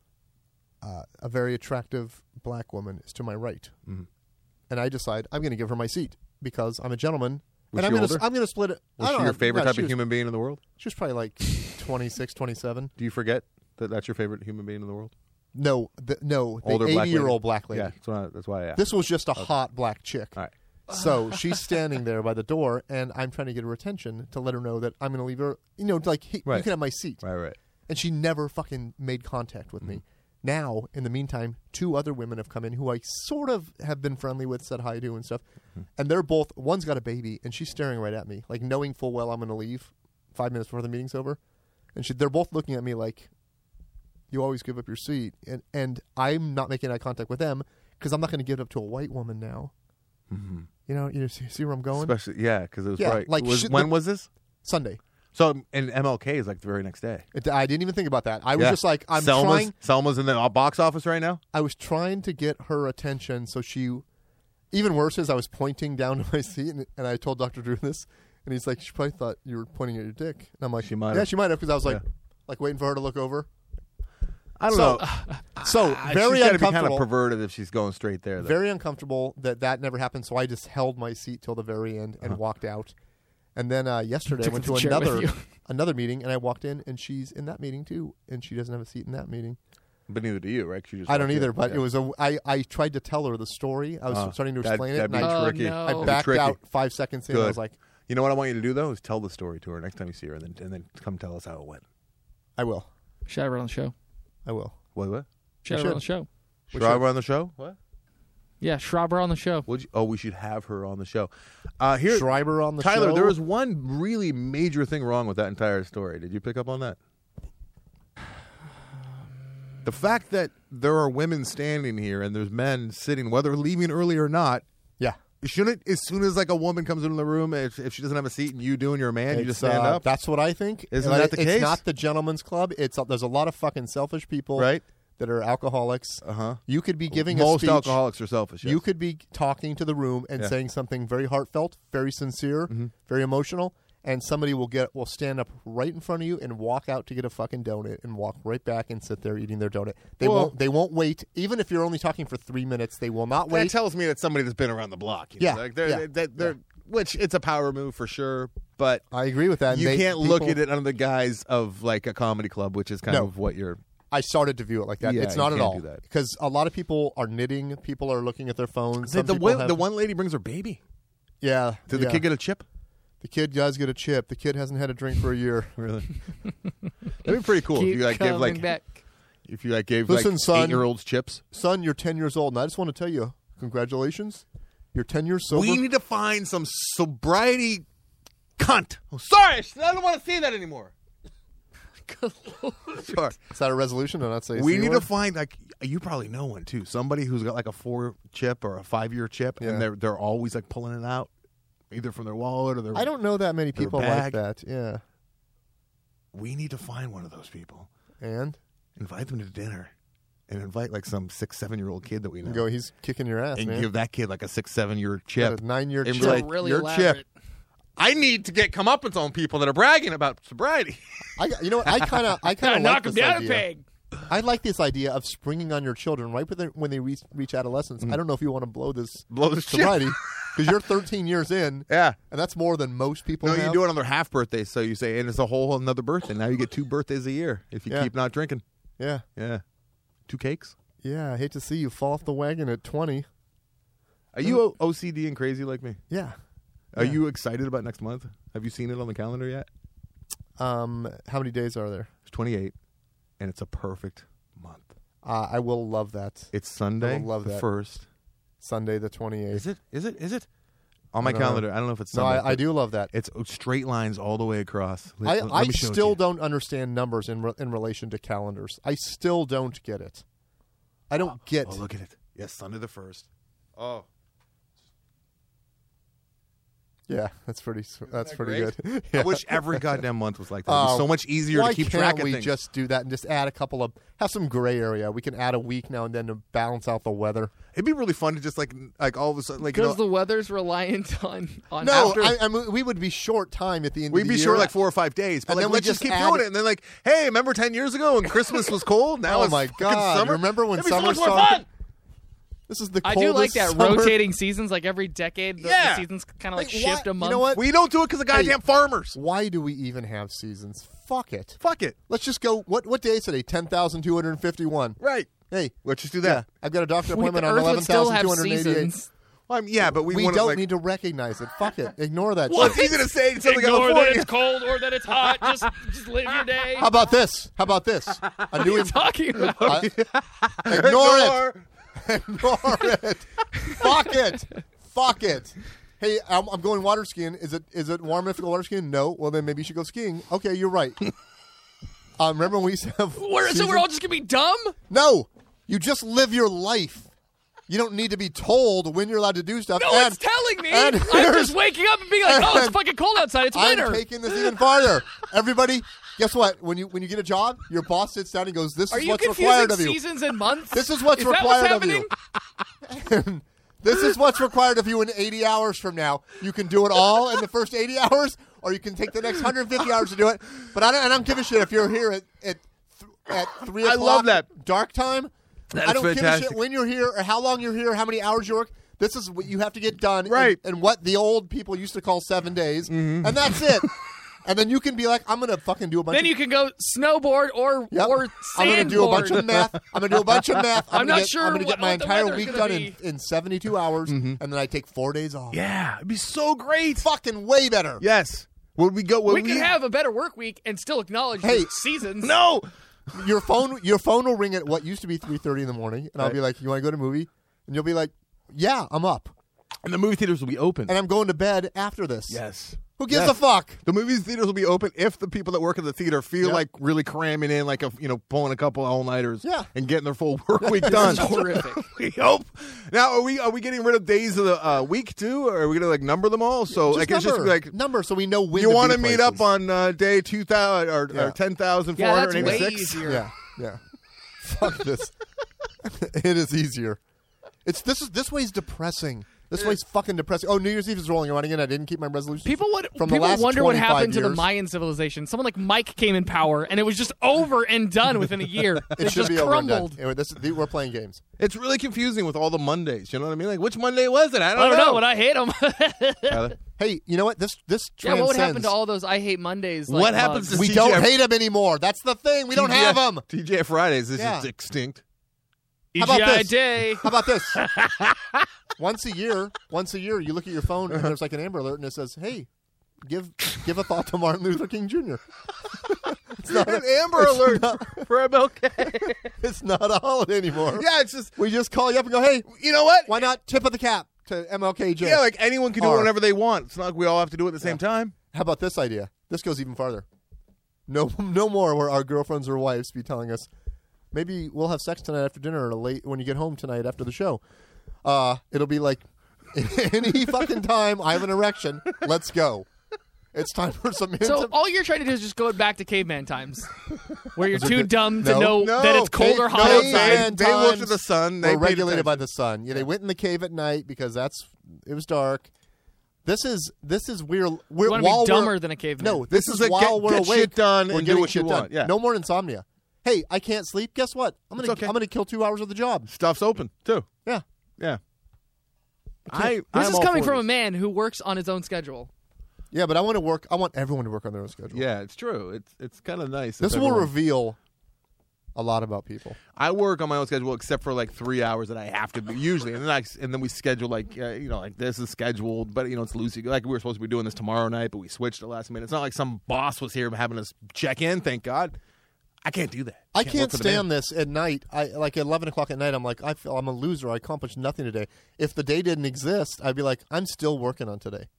a very attractive black woman is to my right, and I decide I'm going to give her my seat because I'm a gentleman. Was and she I'm older? going to split it. Was I she don't your know. favorite Yeah, type she of was- human being in the world? She was probably like 26, 27. Do you forget that that's your favorite human being in the world? No, the Older black lady? 80-year-old black lady. Yeah, that's why I asked. This was just a hot black chick. All right. So she's standing there by the door, and I'm trying to get her attention to let her know that I'm going to leave her. Like, hey, you Right. can have my seat. Right. And she never fucking made contact with me. Now, in the meantime, 2 other women have come in who I sort of have been friendly with, said hi to and stuff. And they're both, one's got a baby, and she's staring right at me, like knowing full well I'm going to leave 5 minutes before the meeting's over. And they're both looking at me like, you always give up your seat. And I'm not making eye contact with them because I'm not going to give it up to a white woman now. Mm-hmm. You see where I'm going? Especially, because it was Yeah, right. like, When was this? Sunday. So, and MLK is like the very next day. I didn't even think about that. I was just like, Selma's in the box office right now? I was trying to get her attention so she... Even worse is I was pointing down to my seat, and I told Dr. Drew this, and he's like, she probably thought you were pointing at your dick. And I'm like, She might yeah, have. she might have, because I was like, Yeah. like waiting for her to look over. I don't So- know. So, very she's gotta be kind uncomfortable. of perverted if she's going straight there. Though. Very uncomfortable that never happened, so I just held my seat till the very end and walked out. And then yesterday I Took went the to chair with you. another meeting, and I walked in, and she's in that meeting too, and she doesn't have a seat in that meeting. But neither do you, right? 'Cause you just I don't walked in. either, but Yeah. it was I tried to tell her the story. I was starting to explain that'd it, and be I, tricky. no. I That'd be backed tricky. out 5 seconds in. Good. I was like, You know what I want you to do though is tell the story to her next time you see her, and then come tell us how it went. I will. Should I have her on the show? I will. What? Should I have her on the show? Should I have her on the show? What? Yeah, Schreiber on the show. We should have her on the show. Here, Schreiber on the Tyler, show. there was one really major thing wrong with that entire story. Did you pick up on that? The fact that there are women standing here and there's men sitting, whether leaving early or not, Yeah. shouldn't, as soon as like a woman comes into the room, if she doesn't have a seat and you do and you're a man, you just stand up? That's what I think. Isn't And that the it's case? not the gentleman's club. There's a lot of fucking selfish people Right. that are alcoholics. Uh-huh. You could be giving a Most speech. alcoholics are selfish. Yes. You could be talking to the room and Yeah. saying something very heartfelt, very sincere, very emotional, and somebody will stand up right in front of you and walk out to get a fucking donut and walk right back and sit there eating their donut. Well- They won't wait. Even if you're only talking for 3 minutes, they will not That wait. tells me that somebody that's been around the block. You know? Yeah, Like yeah, they're which it's a power move for sure, but I agree with that. And you can't look people- at it under the guise of like a comedy club, which is kind No. of what you're. I started to view it like that. Yeah, it's you not at can't all. do that. Because a lot of people are knitting. People are looking at their phones. Some The people have- one lady brings her baby. Yeah. Did the yeah. kid get a chip? The kid does get a chip. The kid hasn't had a drink for a year. Really? That'd be pretty cool Keep if you like give coming like back. if you like gave Listen, like son. 8-year-olds chips. Son, you're 10 years old, and I just want to tell you, congratulations. You're 10 years sober. We need to find some sobriety cunt. Oh, sorry, I don't want to say that anymore. Sorry. Is that a resolution? To not say a We C need word? to find like you probably know one too. Somebody who's got like a 4 chip or a 5-year chip, Yeah. and they're always like pulling it out, either from their wallet or their. I don't know that many Their people like bag. that. Yeah. We need to find one of those people. And Invite them to dinner, and invite like some 6-7-year-old kid that we know. go, he's kicking your ass, and man. give that kid like a 6-7-year Got chip. a 9-year And chip. be like, really your elaborate. chip. I need to get comeuppance on people that are bragging about sobriety. You know what? I kind of like Knock him this down a idea. peg. I like this idea of springing on your children right when they reach adolescence. I don't know if you want to blow this Blow this chip. sobriety because you're 13 years in, Yeah. and that's more than most people No, have. you do it on their half birthday, so you say, and it's a whole another birthday. Now you get 2 birthdays a year if you Yeah. keep not drinking. Yeah. Yeah. 2 cakes. Yeah, I hate to see you fall off the wagon at 20. Are you OCD and crazy like me? Yeah. Are Yeah. you excited about next month? Have you seen it on the calendar yet? How many days are there? It's 28, and it's a perfect month. I will love that. It's Sunday, I will love the that. 1st. Sunday the 28th. Is it? On my calendar. I don't know if it's No, Sunday. I do love that. It's straight lines all the way across. I me show it to still you. don't understand numbers in relation to calendars. I still don't get it. I don't get. Oh, look at it. Yes, Sunday the 1st. Oh. Yeah, that's pretty great? good. I wish every goddamn month was like that. It'd Oh, be so much easier why to keep can't track of we things. just do that and just add have some gray area? We can add a week now and then to balance out the weather. It'd be really fun to just like all of a sudden Because the weather's reliant on No, after. I mean, we would be short time at the end we'd of the be year. short like 4 or 5 days, but And like, then we let's just just keep add- doing it. And then like, hey, remember 10 years ago when Christmas was cold? Now Oh it's my fucking God. summer. Remember when It'd be so summer much more started? fun. This is the I coldest do like that summer. rotating seasons. Like every decade, the Yeah. seasons kind of like Like, why- shift a month. You know what? We don't do it because of goddamn farmers. Why do we even have seasons? Fuck it. Fuck it. Let's just go. What day is today? 10,251. Right. Hey, Let's just do yeah, that. I've got a doctor Wait, appointment the on Earth would still have 11,288. seasons. Well, yeah, but We want don't to, like, need to recognize it. Fuck it. Ignore that. Well, shit. it's easy to say in Southern Ignore that California. it's cold or that it's hot. Just live your day. How about this? A what are you new. talking about? Ignore it. Ignore it. Fuck it. Fuck it. Hey, I'm going water skiing. Is it warm enough to go water skiing? No. Well, then maybe you should go skiing. Okay, you're right. Remember when we used to have So we're seasons? all just gonna be dumb? No. You just live your life. You don't need to be told when you're allowed to do stuff. No, and, it's telling me. and I'm here's- just waking up and being like, "Oh, it's and fucking cold outside. It's winter." I'm taking this even farther. Everybody, guess what? When you get a job, your boss sits down and goes, "This Are is you what's confusing required of you. seasons and months? This is what's Is that required what's of you. This is what's required of you in 80 hours from now. You can do it all in the first 80 hours, or you can take the next 150 hours to do it. But I don't give a shit if you're here at 3 o'clock. I love that. Dark time. That's I don't give a fantastic. shit when you're here or how long you're here, how many hours you work. This is what you have to get done. Right. And what the old people used to call 7 days. And that's it. And then you can be like, I'm going to fucking do a bunch Then of you can go snowboard or Yep. or I'm going to do a bunch sandboard. of math. I'm going to do a bunch of math. I'm gonna not sure I'm going to get what my the entire weather's week gonna done be. in 72 hours, and then I take 4 days off. Yeah, it'd be so great. Fucking way better. Yes. Would we go? Would We could have a better work week and still acknowledge Hey, the seasons. No. Your phone will ring at what used to be 3:30 in the morning, and I'll be like, "You want to go to a movie?" And you'll be like, "Yeah, I'm up." And the movie theaters will be open. And I'm going to bed after this. Yes. Who gives Yes. a fuck? The movie theaters will be open if the people that work at the theater feel Yep. like really cramming in, like pulling a couple all-nighters, Yeah. and getting their full work week done. This is horrific. We hope. Now, are we getting rid of days of the week too, or are we gonna like number them all? So Just like it's number, just like number, so we know when you want to meet up on day 2,000 or Yeah. 10,486. Yeah, that's way easier. Yeah. Fuck this. It is easier. This way's depressing. This way's fucking depressing. Oh, New Year's Eve is rolling around again. I didn't keep my resolutions. People from the people last wonder what 25 happened to the years. Mayan civilization. Someone like Mike came in power, and it was just over and done within a year. It should just be over and done. crumbled. Anyway, we're playing games. It's really confusing with all the Mondays. You know what I mean? Like, which Monday was it? I I don't know. know, but I hate them. Tyler? Hey, you know what? This Yeah, transcends. what would happen to all those I hate Mondays? Like, What happens mugs? to We TGF don't hate them anymore. That's the thing. We don't have them. TGI Fridays is Yeah. just extinct. How about EGI this? Day? How about this? Once a year, you look at your phone and there's like an Amber Alert and it says, "Hey, give a thought to Martin Luther King Jr." It's not An Amber Alert for MLK. It's not a holiday anymore. Yeah, it's just, We just call you up and go, "Hey, you know what? why not tip of the cap to MLKJ?" Yeah, like anyone can do Or- it whenever they want. It's not like we all have to do it at the same time. How about this idea? This goes even farther. No more where our girlfriends or wives be telling us, maybe we'll have sex tonight after dinner or late when you get home tonight after the show. It'll be like, any fucking time I have an erection, let's go. It's time for some So all you're trying to do is just go back to caveman times, where you're Those are too good. dumb to No. know No. that it's cold or hot No, outside. man. They looked times at the sun. They We're paid regulated by attention. the sun. Yeah, they went in the cave at night because it was dark. This is we're You want to while be dumber we're, than a caveman. No, this This is is like while we're get awake. shit done we're and do getting what you shit done. want. Yeah. No more insomnia. Hey, I can't sleep. Guess what? I'm It's okay. gonna kill 2 hours of the job. Stuff's open, too. Yeah. Yeah. This I'm is all coming for from a this. man who works on his own schedule. Yeah, but I want to work. I want everyone to work on their own schedule. Yeah, it's true. It's kind of nice. This if will everyone- reveal a lot about people. I work on my own schedule except for like 3 hours that I have to do usually, and then we schedule like like this is scheduled, but it's loosey. Like we were supposed to be doing this tomorrow night, but we switched at last minute. It's not like some boss was here having us check in. Thank God. I can't do that. I work can't for the man. stand this at night. Like at 11 o'clock at night, I'm like, I feel I'm a loser. I accomplished nothing today. If the day didn't exist, I'd be like, I'm still working on today.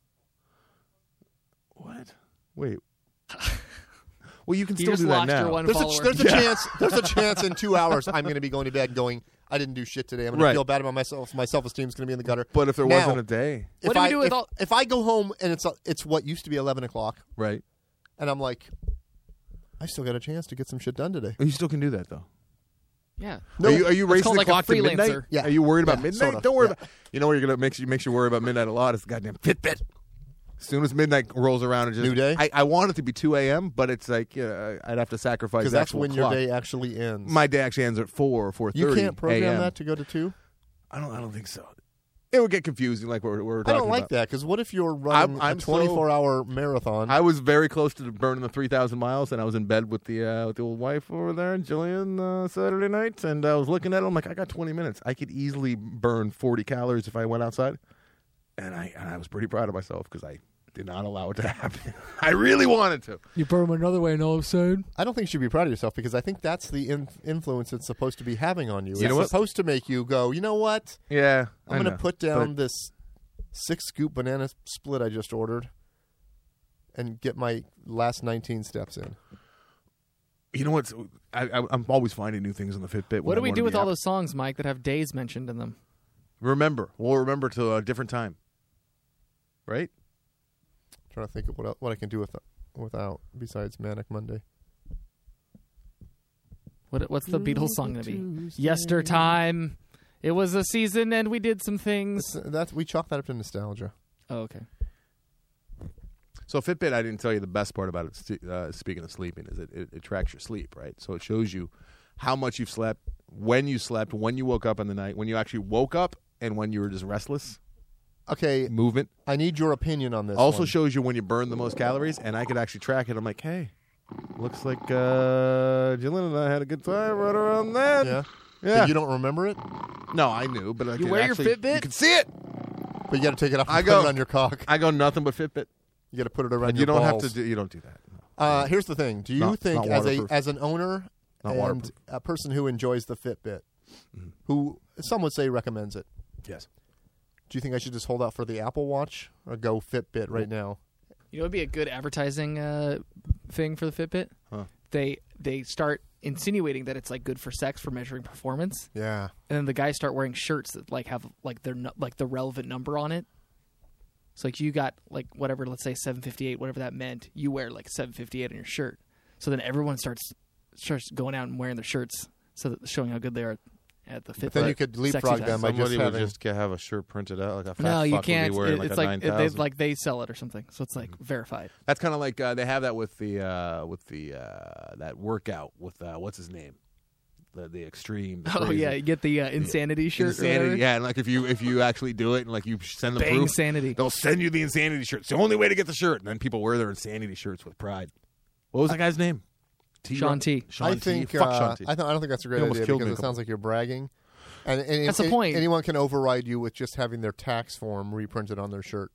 What? Wait. Well, you can You still just do that lost now. your one There's follower. a chance. There's a chance in 2 hours I'm going to be going to bed going, I didn't do shit today. I'm going Right. to feel bad about myself. My self-esteem is going to be in the gutter. But if there Now, wasn't a day, What do we do with if, all- if I go home and it's what used to be 11 o'clock, right? and I'm like, I still got a chance to get some shit done today. You still can do that though. Yeah. No, are you That's racing called the like a clock to midnight? freelancer. Yeah. Are you worried about Yeah, midnight? sort of. Don't worry Yeah. about. You know what you're gonna makes you worry about midnight a lot is the goddamn Fitbit. As soon as midnight rolls around, and just New day? I want it to be 2 a.m., but it's like I'd have to sacrifice because the that's actual when clock. your day actually ends. My day actually ends at 4 or 4:30. You can't program a.m. that to go to 2? I don't think so. It would get confusing, like we're I talking don't like about. that because what if you're running I'm a so- 24-hour marathon? I was very close to burning the 3,000 miles, and I was in bed with the old wife over there, Jillian, Saturday night, and I was looking at it. I'm like, I got 20 minutes. I could easily burn 40 calories if I went outside, and I was pretty proud of myself because I did not allow it to happen. I really wanted to. You burn them another way, and all of a sudden, I don't think you should be proud of yourself because I think that's the influence it's supposed to be having on you. You It's know what? supposed to make you go, you know what? Yeah, I'm going to put down this 6-scoop banana split I just ordered and get my last 19 steps in. You know what's? I'm always finding new things on the Fitbit. what do we do with all those songs, Mike, that have days mentioned in them? We'll remember till a different time, right? I'm trying to think of what I can do without besides Manic Monday. What's the Beatles song going to be? Yestertime. It was a season, and we did some things. We chalk that up to nostalgia. Oh, okay. So Fitbit, I didn't tell you the best part about it. Speaking of sleeping, is it tracks your sleep, right? So it shows you how much you've slept, when you woke up in the night, when you actually woke up, and when you were just restless. Okay, Movement. I need your opinion on this. Also one. shows you when you burn the most calories, and I could actually track it. I'm like, hey, looks like Jillian and I had a good time right around then. Yeah. Yeah. So you don't remember it, No, I knew, but I You could wear your actually, Fitbit? You can see it. but you got to take it off and I put go- it on your cock. I go nothing but Fitbit. You got to put it around You your don't balls. have to. You don't do that. Here's the thing: do you Not- think, not as waterproof. an owner Not and waterproof. a person who enjoys the Fitbit, who some would say recommends it, Yes. do you think I should just hold out for the Apple Watch or go Fitbit right now? You know, it'd be a good advertising thing for the Fitbit. Huh. They start insinuating that it's like good for sex for measuring performance, Yeah. and then the guys start wearing shirts that like have like their like the relevant number on it. So like you got like whatever, let's say 758, whatever that meant. You wear like 758 on your shirt. So then everyone starts going out and wearing their shirts, so that showing how good they are at the Fitbit. But then you could Sexy leapfrog time. them by just Somebody would having. just have a shirt printed out like a fat No, you fuck would be can't. wearing It's like a like 9,000. they sell it or something. So it's like verified. That's kind of like they have that with the that workout with what's his name, the extreme. the Oh crazy- yeah, you get the insanity shirt. or insanity. whatever. Yeah, and like if you actually do it and like you send them Bang proof, sanity. they'll send you the insanity shirt. It's the only way to get the shirt, and then people wear their insanity shirts with pride. What was that guy's name? Sean T. Sean I T. think Fuck Sean T. I don't think that's a great He almost idea killed because me a it couple- sounds like you're bragging. And That's the point. Anyone can override you with just having their tax form reprinted on their shirt.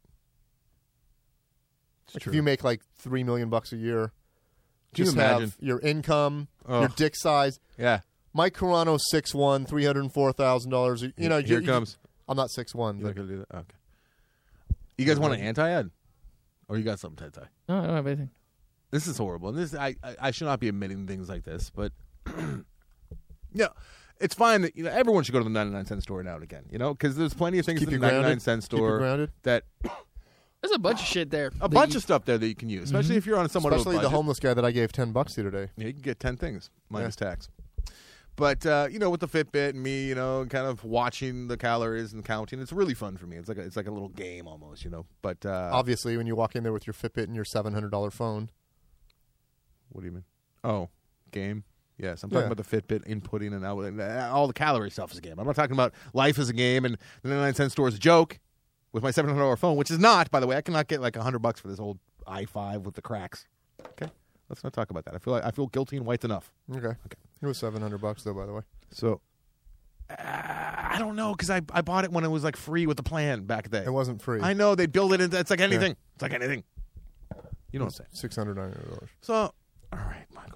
Like if you make like $3 million a year, Can you just imagine? have your income, Oh. your dick size. Yeah, Mike Carano 6'1", $304,000. You know, here it comes. I'm not 6'1", You're but not gonna do that. Okay. You guys want an anti-ad, or you got something to anti? No, I don't have anything. This is horrible, and this I should not be admitting things like this, but yeah, it's fine that everyone should go to the 99-cent store now and again, because there's plenty of things keep in you the grounded. 99-cent Keep you store grounded. that There's a bunch of shit there. a bunch of stuff there that you can use, especially if you're on somewhat especially of a the budget. homeless guy that I gave $10 to today. Yeah, you can get 10 things minus tax. But with the Fitbit and me, kind of watching the calories and counting, it's really fun for me. It's like a little game almost, But Obviously, when you walk in there with your Fitbit and your $700 phone, what do you mean? Oh, game. Yes, I'm talking Yeah. about the Fitbit inputting and all the calorie stuff is a game. I'm not talking about life as a game and the 99-cent store is a joke with my $700 phone, which is not, by the way. I cannot get like $100 for this old i5 with the cracks. Okay, let's not talk about that. I feel guilty and white enough. okay. It was $700 though, by the way. So I don't know because I bought it when it was like free with the plan back then. It wasn't free. I know they build it into it's like anything. It's like anything. You know what I'm saying? $600, $900. So all right, Michael.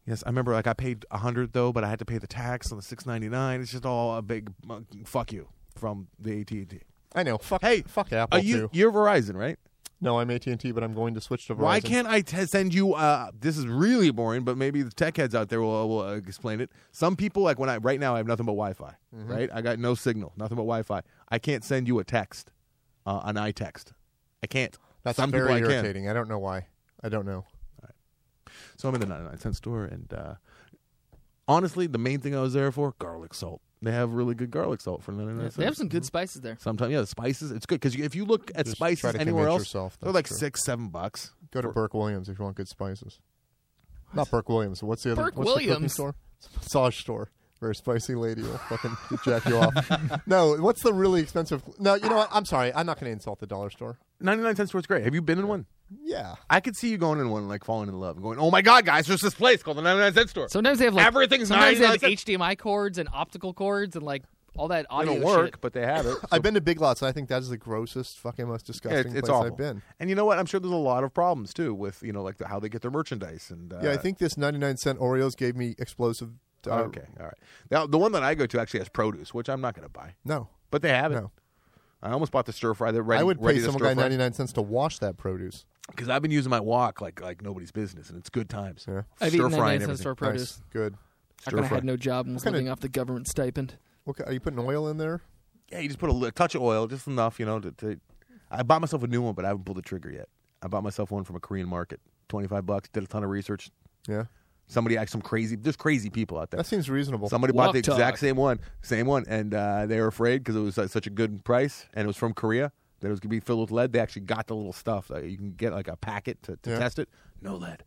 Yes, I remember. Like I paid $100 though, but I had to pay the tax on the $6.99. It's just all a big fuck you from the AT&T. I know. Fuck Apple too. You're Verizon, right? No, I'm AT&T, but I'm going to switch to Verizon. Why can't I send you? This is really boring, but maybe the tech heads out there will explain it. Some people, like right now, I have nothing but Wi-Fi. Right, I got no signal, nothing but Wi-Fi. I can't send you a text, an iText. I can't. That's Some very people irritating. I don't know why. I don't know. So I'm in the 99-cent store, and honestly, the main thing I was there for, garlic salt. They have really good garlic salt for 99 cents. They have some good spices there. Sometimes, the spices, it's good. Because if you look at Just spices try to anywhere convince else, yourself they're that's like true. $6-7. Go to Burke Williams if you want good spices. Not Burke Williams. What's the other? Burke what's the cooking Williams? store? Massage store. Very spicy lady will fucking jack you off. No, what's the really expensive? No, you know what? I'm sorry. I'm not going to insult the dollar store. 99-cent store is great. Have you been in one? Yeah. I could see you going in one, like falling in love and going, oh my God, guys, there's this place called the 99-cent store. Sometimes they have like Everything's sometimes they have 99 cents. HDMI cords and optical cords and like all that They audio don't work, shit. but they have it. I've been to Big Lots, and I think that is the grossest, fucking most disgusting It's place awful. I've been. And you know what? I'm sure there's a lot of problems too with like how they get their merchandise and Yeah, I think this 99-cent Oreos gave me explosive. okay, all right. Now the one that I go to actually has produce, which I'm not going to buy, No. but they have it. No. I almost bought the stir fry. They're ready. I would pay ready to some stir guy fry. 99 cents to wash that produce. Because I've been using my wok like nobody's business, and it's good times. Yeah. I've Stir eaten fry 99 and cent everything. store produce. Nice. Good. I kind of Stir-fry. had no job and was kinda- living off the government stipend. Okay, are you putting oil in there? Yeah, you just put a touch of oil, just enough, to I bought myself a new one, but I haven't pulled the trigger yet. I bought myself one from a Korean market, $25. Did a ton of research. Yeah. There's crazy people out there. That seems reasonable. Somebody bought the Walk talk. exact same one, and they were afraid because it was such a good price, and it was from Korea that it was going to be filled with lead. They actually got the little stuff. You can get like a packet to Yeah. test it. No lead.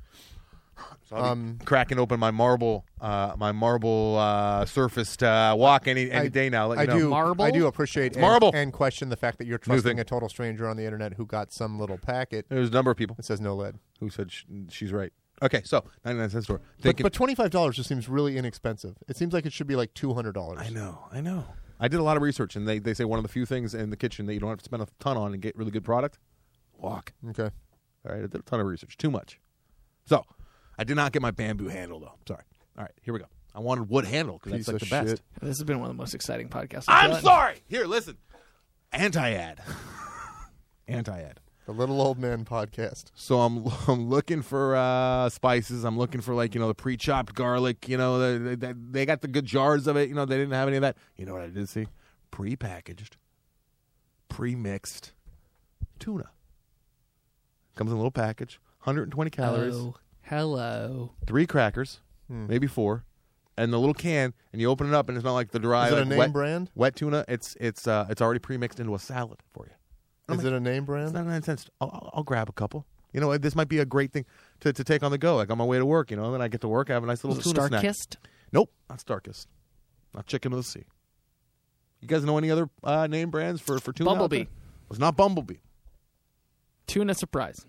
So I'll be cracking open my marble surfaced wok any day now. Let I you know. do. Marble? I do appreciate Marble. and question the fact that you're New trusting thing. a total stranger on the internet who got some little packet There's a number of people that says no lead. who said she's right. Okay, so 99-cent store. But $25 just seems really inexpensive. It seems like it should be like $200. I know. I did a lot of research, and they say one of the few things in the kitchen that you don't have to spend a ton on and get really good product. Wok. Okay. All right, I did a ton of research. Too much. So, I did not get my bamboo handle, though. Sorry. All right, here we go. I wanted wood handle because that's Piece like the of best. shit. This has been one of the most exciting podcasts I've I'm done. sorry. Here, listen. Anti-ad. Anti-ad. The Little Old Man podcast. So I'm looking for spices. I'm looking for the pre-chopped garlic. They got the good jars of it. They didn't have any of that. You know what I did see? Pre-packaged, pre-mixed tuna. Comes in a little package, 120 calories, Oh, hello. 3 crackers, maybe 4, and the little can. And you open it up, and it's not like the dry. Is it a like, name wet, brand? Wet tuna. It's already pre-mixed into a salad for you. Is it a name It's brand? 99 cents. I'll grab a couple. This might be a great thing to take on the go. Like on my way to work, and then I get to work, I have a nice little Was it tuna snack. Star-Kissed? Nope, not Starkist. Not Chicken of the Sea. You guys know any other name brands for tuna? out Bumblebee. there? It was not Bumblebee. Tuna surprise.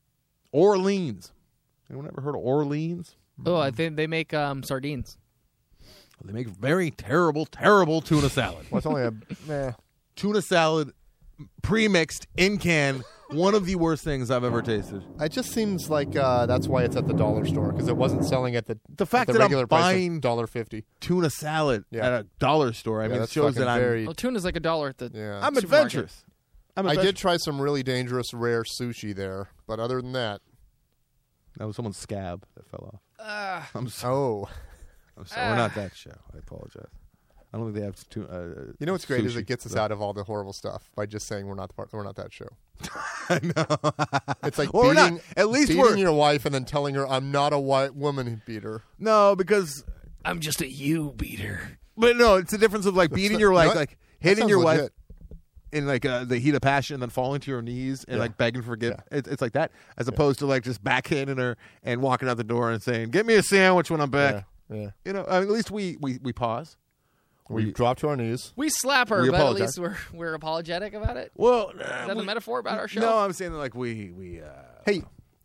Orleans. Anyone ever heard of Orleans? Oh, I think they make sardines. They make very terrible, terrible tuna salad. Well, it's only a. Tuna salad, pre-mixed, in can. One of the worst things I've ever tasted. It just seems like that's why it's at the dollar store because it wasn't selling at the fact at the that I'm regular price buying of $1.50. Tuna salad Yeah. at a dollar store. I mean, it that's shows that fucking I'm very. Well, tuna's like $1 at the Yeah. I'm supermarket. adventurous. I did try some really dangerous rare sushi there, but other than that, That was someone's scab that fell off. I'm sorry. oh, We're not that show. I apologize. I don't think they have tuna. you know what's great is sushi, it gets us so. out of all the horrible stuff by just saying we're not that show. I know. It's like Well, we're beating, not. At least beating we're your wife and then telling her I'm not a white woman beater. no, because I'm just a you beater. but no, it's the difference of like beating your wife, What? like That hitting sounds your wife legit. in like the heat of passion, and then falling to your knees and Yeah. like begging for forgiveness. Yeah. It's like that, as opposed to like just backhanding her and walking out the door and saying, "Get me a sandwich when I'm back." Yeah. At least we pause. We drop to our knees. We slap her, We but apologize. at least we're apologetic about it. Well, Is that a metaphor about our show? No, I'm saying that like we Hey,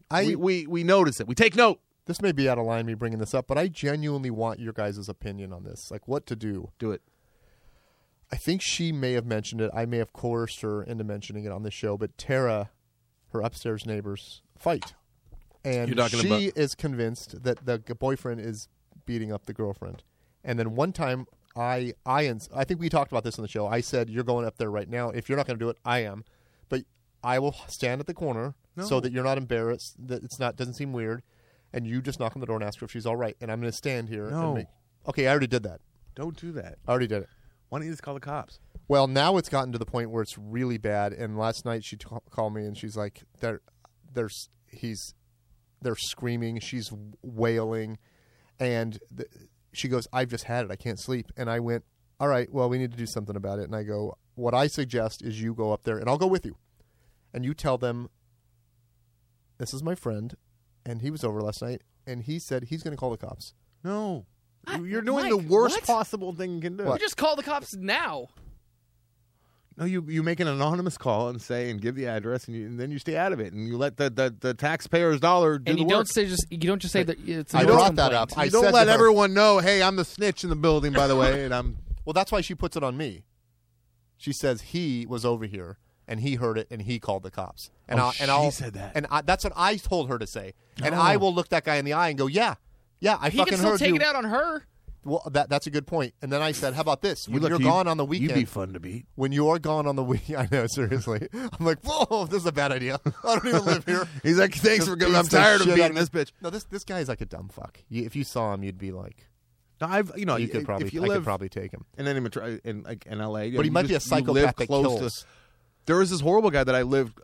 we notice it. We take note. this may be out of line me bringing this up, but I genuinely want your guys' opinion on this, like what to do. Do it. I think she may have mentioned it. I may have coerced her into mentioning it on the show, but Tara, her upstairs neighbors, fight. And You're talking she about- is convinced that the boyfriend is beating up the girlfriend. And then one time, I think we talked about this on the show. I said, you're going up there right now. If you're not going to do it, I am. But I will stand at the corner so that you're not embarrassed, that doesn't seem weird. And you just knock on the door and ask her if she's all right. And I'm going to stand here. No. Okay, I already did that. Don't do that. I already did it. Why don't you just call the cops? Well, now it's gotten to the point where it's really bad. And last night she called me and she's like, they're screaming. She's wailing. And she goes, I've just had it. I can't sleep. And I went, all right, well, we need to do something about it. And I go, what I suggest is you go up there, and I'll go with you. And you tell them, this is my friend, and he was over last night, and he said he's going to call the cops. No. You're doing Mike, the worst what? possible thing you can do. You just call the cops now. No, you make an anonymous call and say and give the address, and then you stay out of it, and you let the taxpayer's dollar do And the you work. don't just say that it's a I noise brought that complaint. up. I You don't said let to her- everyone know, hey, I'm the snitch in the building, by the way, and I'm. Well, that's why she puts it on me. She says he was over here, and he heard it, and he called the cops. And Oh, I'll she said that. And that's what I told her to say. And No. I will look that guy in the eye and go, yeah, I He fucking can still heard take you. it out on her. Well, that's a good point. And then I said, how about this? When you're lucky gone on the weekend. You'd be fun to beat. When you're gone on the weekend. I know, seriously. I'm like, whoa, this is a bad idea. I don't even live here. He's like, thanks for Just giving. I'm beats the tired of shit out beating this bitch. No, this guy is like a dumb fuck. If you saw him, you'd be like, No, you could probably, if you I live could probably take him. in any in LA, But he might be a psychopath that close kills. to. There was this horrible guy that I lived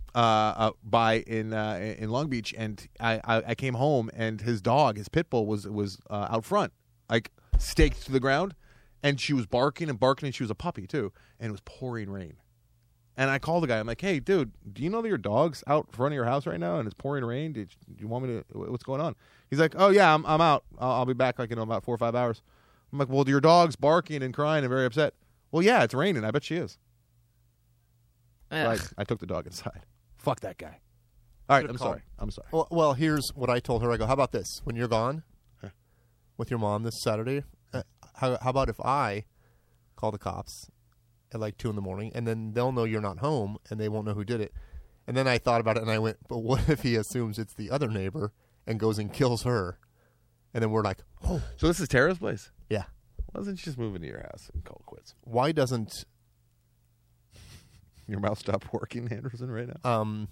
by in Long Beach, and I came home, and his dog, his pit bull, was out front, like staked to the ground, and she was barking and barking, and she was a puppy too, and it was pouring rain. And I called the guy. I'm like, "Hey, dude, do you know that your dog's out front of your house right now, and it's pouring rain? Do you want me to? What's going on?" He's like, "Oh yeah, I'm out. I'll be back like in about 4 or 5 hours." I'm like, "Well, your dog's barking and crying and very upset." "Well, yeah, it's raining. I bet she is." Ugh. I took the dog inside. Fuck that guy. All right, Should've I'm called. sorry. I'm sorry. Well, here's what I told her. I go, how about this? When you're gone with your mom this Saturday, how about if I call the cops at like 2 a.m, and then they'll know you're not home, and they won't know who did it. And then I thought about it, and I went, but what if he assumes it's the other neighbor and goes and kills her? And then we're like, oh. So this is Tara's place? Yeah. Why doesn't she just move into your house and call it quits? Why doesn't Your mouth stop working, Anderson, right now?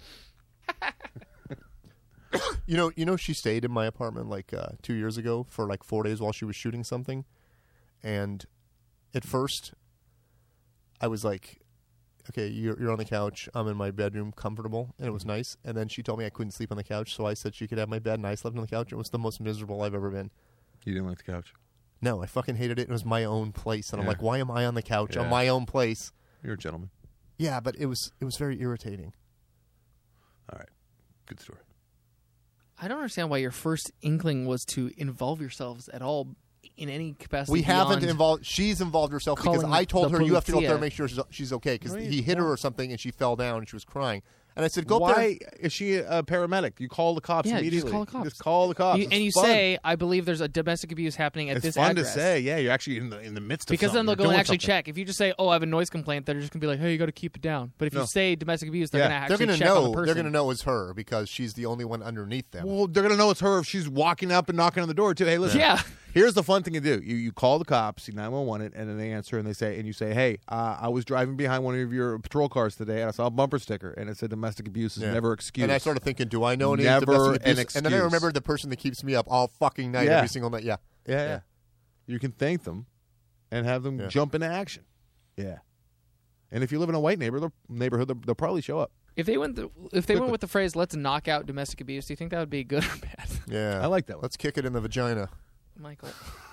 you know, she stayed in my apartment like 2 years ago for like 4 days while she was shooting something. And at first, I was like, okay, you're on the couch. I'm in my bedroom, comfortable, and it was nice. And then she told me I couldn't sleep on the couch, so I said she could have my bed, and I slept on the couch. It was the most miserable I've ever been. You didn't like the couch? No, I fucking hated it. It was my own place, and I'm Yeah. like, why am I on the couch on Yeah. my own place? You're a gentleman. Yeah, but it was very irritating. All right. Good story. I don't understand why your first inkling was to involve yourselves at all in any capacity. We haven't beyond- involved. She's involved herself because calling I told the her you have to go up there policia. and make sure she's okay because Right. he hit her or something and she fell down and she was crying. And I said, go up Why there. is she a paramedic? You call the cops Yeah, you immediately. just call the cops. Just call the cops. You- It's and you fun. say, "I believe there's a domestic abuse happening at it's this fun address." to say. Yeah, you're actually in the midst of Because then something. they'll You're go and doing actually something. check. If you just say, "Oh, I have a noise complaint," they're just gonna be like, "Hey, you got to keep it down." But if No. you say domestic abuse, they're Yeah. gonna They're actually going to check on the know. person. They're going to know it's her because she's the only one underneath them. Well, they're gonna know it's her if she's walking up and knocking on the door too. Hey, listen. Yeah. Here's the fun thing to do. You call the cops, you 911 it, and then they answer and you say, hey, I was driving behind one of your patrol cars today and I saw a bumper sticker and it said domestic abuse is Yeah. never excused. And I started thinking, do I know any Never domestic an abuse? And then I excuse. remember the person that keeps me up all fucking night, Yeah. every single night. Yeah. yeah. You can thank them and have them Yeah. jump into action. Yeah. And if you live in a white neighborhood, they'll probably show up. If they went with the phrase "Let's knock out domestic abuse," do you think that would be good or bad, Yeah. I like that one. Let's kick it in the vagina. Michael?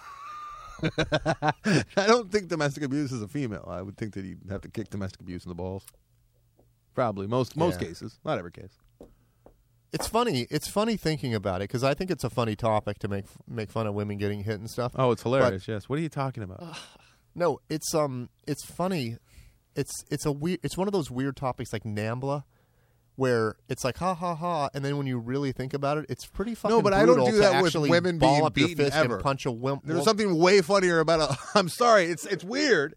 I don't think domestic abuse is a female. I would think that you'd have to kick domestic abuse in the balls. Probably. Most Yeah. cases. Not every case. It's funny. It's funny thinking about it because I think it's a funny topic to make fun of women getting hit and stuff. Oh, it's hilarious, yes. What are you talking about? No, it's funny. It's one of those weird topics like NAMBLA, where it's like ha ha ha, and then when you really think about it, it's pretty fucking. No, but I don't brutal do to that with actually women ball being up your beaten fist ever. and punch a There's something way funnier about I'm sorry, it's weird,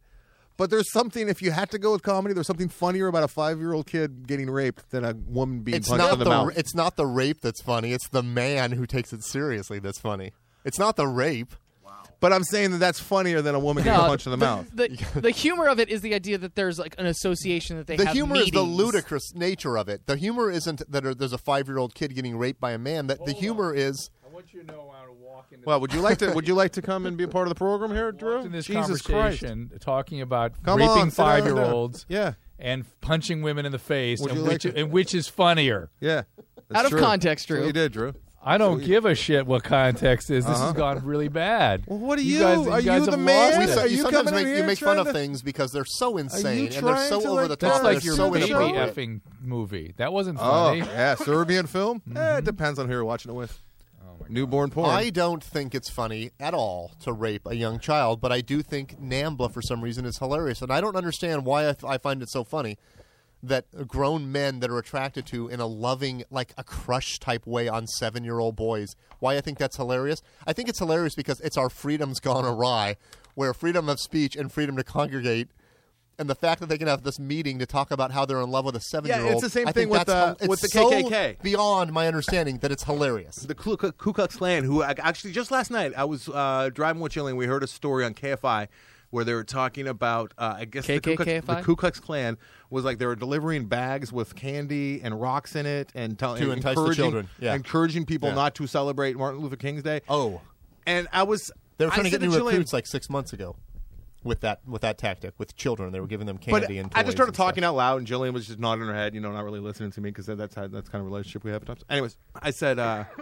But there's something, if you had to go with comedy, there's something funnier about a 5-year-old kid getting raped than a woman being punched in the mouth. It's not the rape that's funny. It's the man who takes it seriously that's funny. It's not the rape. But I'm saying that that's funnier than a woman getting punched in the mouth. The humor of it is the idea that there's like an association that they have. The humor meetings. is the ludicrous nature of it. The humor isn't that there's a 5-year-old kid getting raped by a man. That the humor is. I want you to know how to walk into. Well, would you like to come and be a part of the program here, Drew? In this Jesus conversation, Christ. talking about Come raping on, sit down. 5-year-olds, Yeah. and punching women in the face, Would and you like to- which is funnier. Yeah. Out of context, Drew. So you did, Drew. I don't give a shit what context is. This has gone really bad. Well, what are you you? guys, Are you guys the have man? lost it. Are you sometimes coming in you here make fun trying of to- things because they're so insane and they're trying so to, over like, the That's top. like they're your so baby inappropriate. effing movie. That wasn't Oh, funny. yeah, Serbian film? It depends on who you're watching it with. Newborn porn. I don't think it's funny at all to rape a young child, but I do think NAMBLA for some reason is hilarious, and I don't understand why I find it so funny that grown men that are attracted to in a loving, like a crush type way on 7-year-old boys. Why I think that's hilarious? I think it's hilarious because it's our freedoms gone awry, where freedom of speech and freedom to congregate. And the fact that they can have this meeting to talk about how they're in love with a 7-year-old. Yeah, it's the same I thing think with that's the it's KKK. So beyond my understanding that it's hilarious. The Ku Klux Klan, who actually just last night I was driving with Chilling. We heard a story on KFI where they were talking about, I guess the Ku Klux Klan was like they were delivering bags with candy and rocks in it and To entice the children. Yeah. encouraging people Yeah. not to celebrate Martin Luther King's Day. Oh. And They were trying to said get new Chilean- recruits like 6 months ago with that tactic with children. They were giving them But candy and toys. I just started and stuff. talking out loud, and Jillian was just nodding her head, not really listening to me because that's kind of relationship we have at times. Anyways, I said,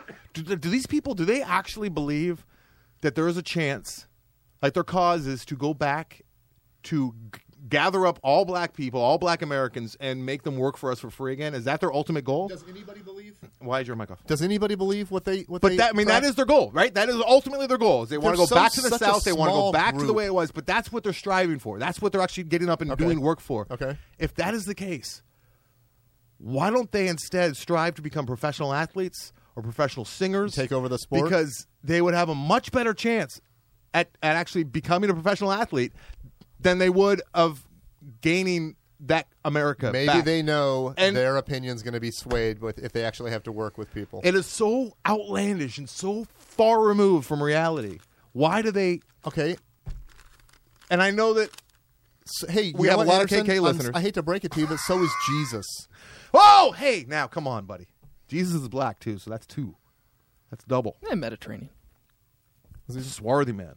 do these people, do they actually believe that there is a chance, like their cause is to go back to gather up all black people, all black Americans, and make them work for us for free again? Is that their ultimate goal? Does anybody believe? Why is your mic off? Does anybody believe what they? But that is their goal, right? That is ultimately their goal. Is they want to go back to the such a South. They want to go small back to the group. way it was. But that's what they're striving for. That's what they're actually getting up and Okay. doing work for. Okay. If that is the case, why don't they instead strive to become professional athletes or professional singers? Take over the sport? Because they would have a much better chance at actually becoming a professional athlete than they would of gaining that America Maybe back. they know And- their opinion's going to be swayed with if they actually have to work with people. It is so outlandish and so far removed from reality. Why do they? Okay. And I know that. Hey, We you know have a what, lot of Anderson? KK listeners. I hate to break it to you, but so is Jesus. Oh, hey, now come on, buddy. Jesus is black too, so that's 2. That's double. And Mediterranean. He's a swarthy man.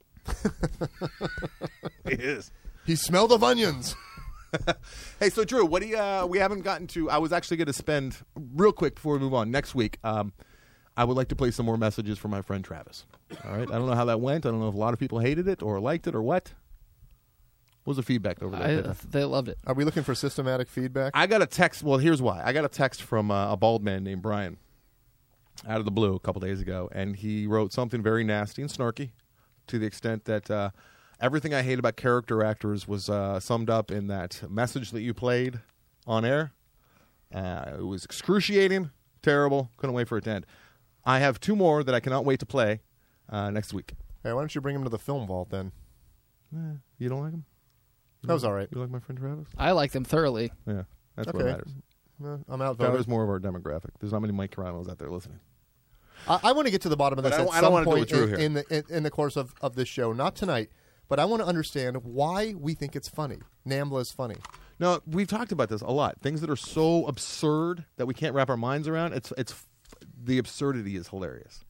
He is. He smelled of onions. Hey, so Drew, what do you? We haven't gotten to. I was actually going to spend real quick before we move on next week. I would like to play some more messages for my friend Travis. All right. I don't know how that went. I don't know if a lot of people hated it or liked it or what. What was the feedback over there? They loved it. Are we looking for systematic feedback? I got a text. Well, here's why. I got a text from a bald man named Brian out of the blue a couple days ago, and he wrote something very nasty and snarky to the extent that everything I hate about character actors was summed up in that message that you played on air. It was excruciating, terrible. Couldn't wait for it to end. I have 2 more that I cannot wait to play next week. Hey, why don't you bring him to the film vault then? You don't like him? That was all right. You like my friend Travis? I like them thoroughly. Yeah, that's what Okay. matters. I'm outvoted. Travis is more of our demographic. There's not many Mike Caranos out there listening. I want to get to the bottom of But this I at don't- I don't some wanna do point it Drew here. in the course of this show. Not tonight, but I want to understand why we think it's funny. NAMBLA is funny. No, we've talked about this a lot. Things that are so absurd that we can't wrap our minds around. The absurdity is hilarious.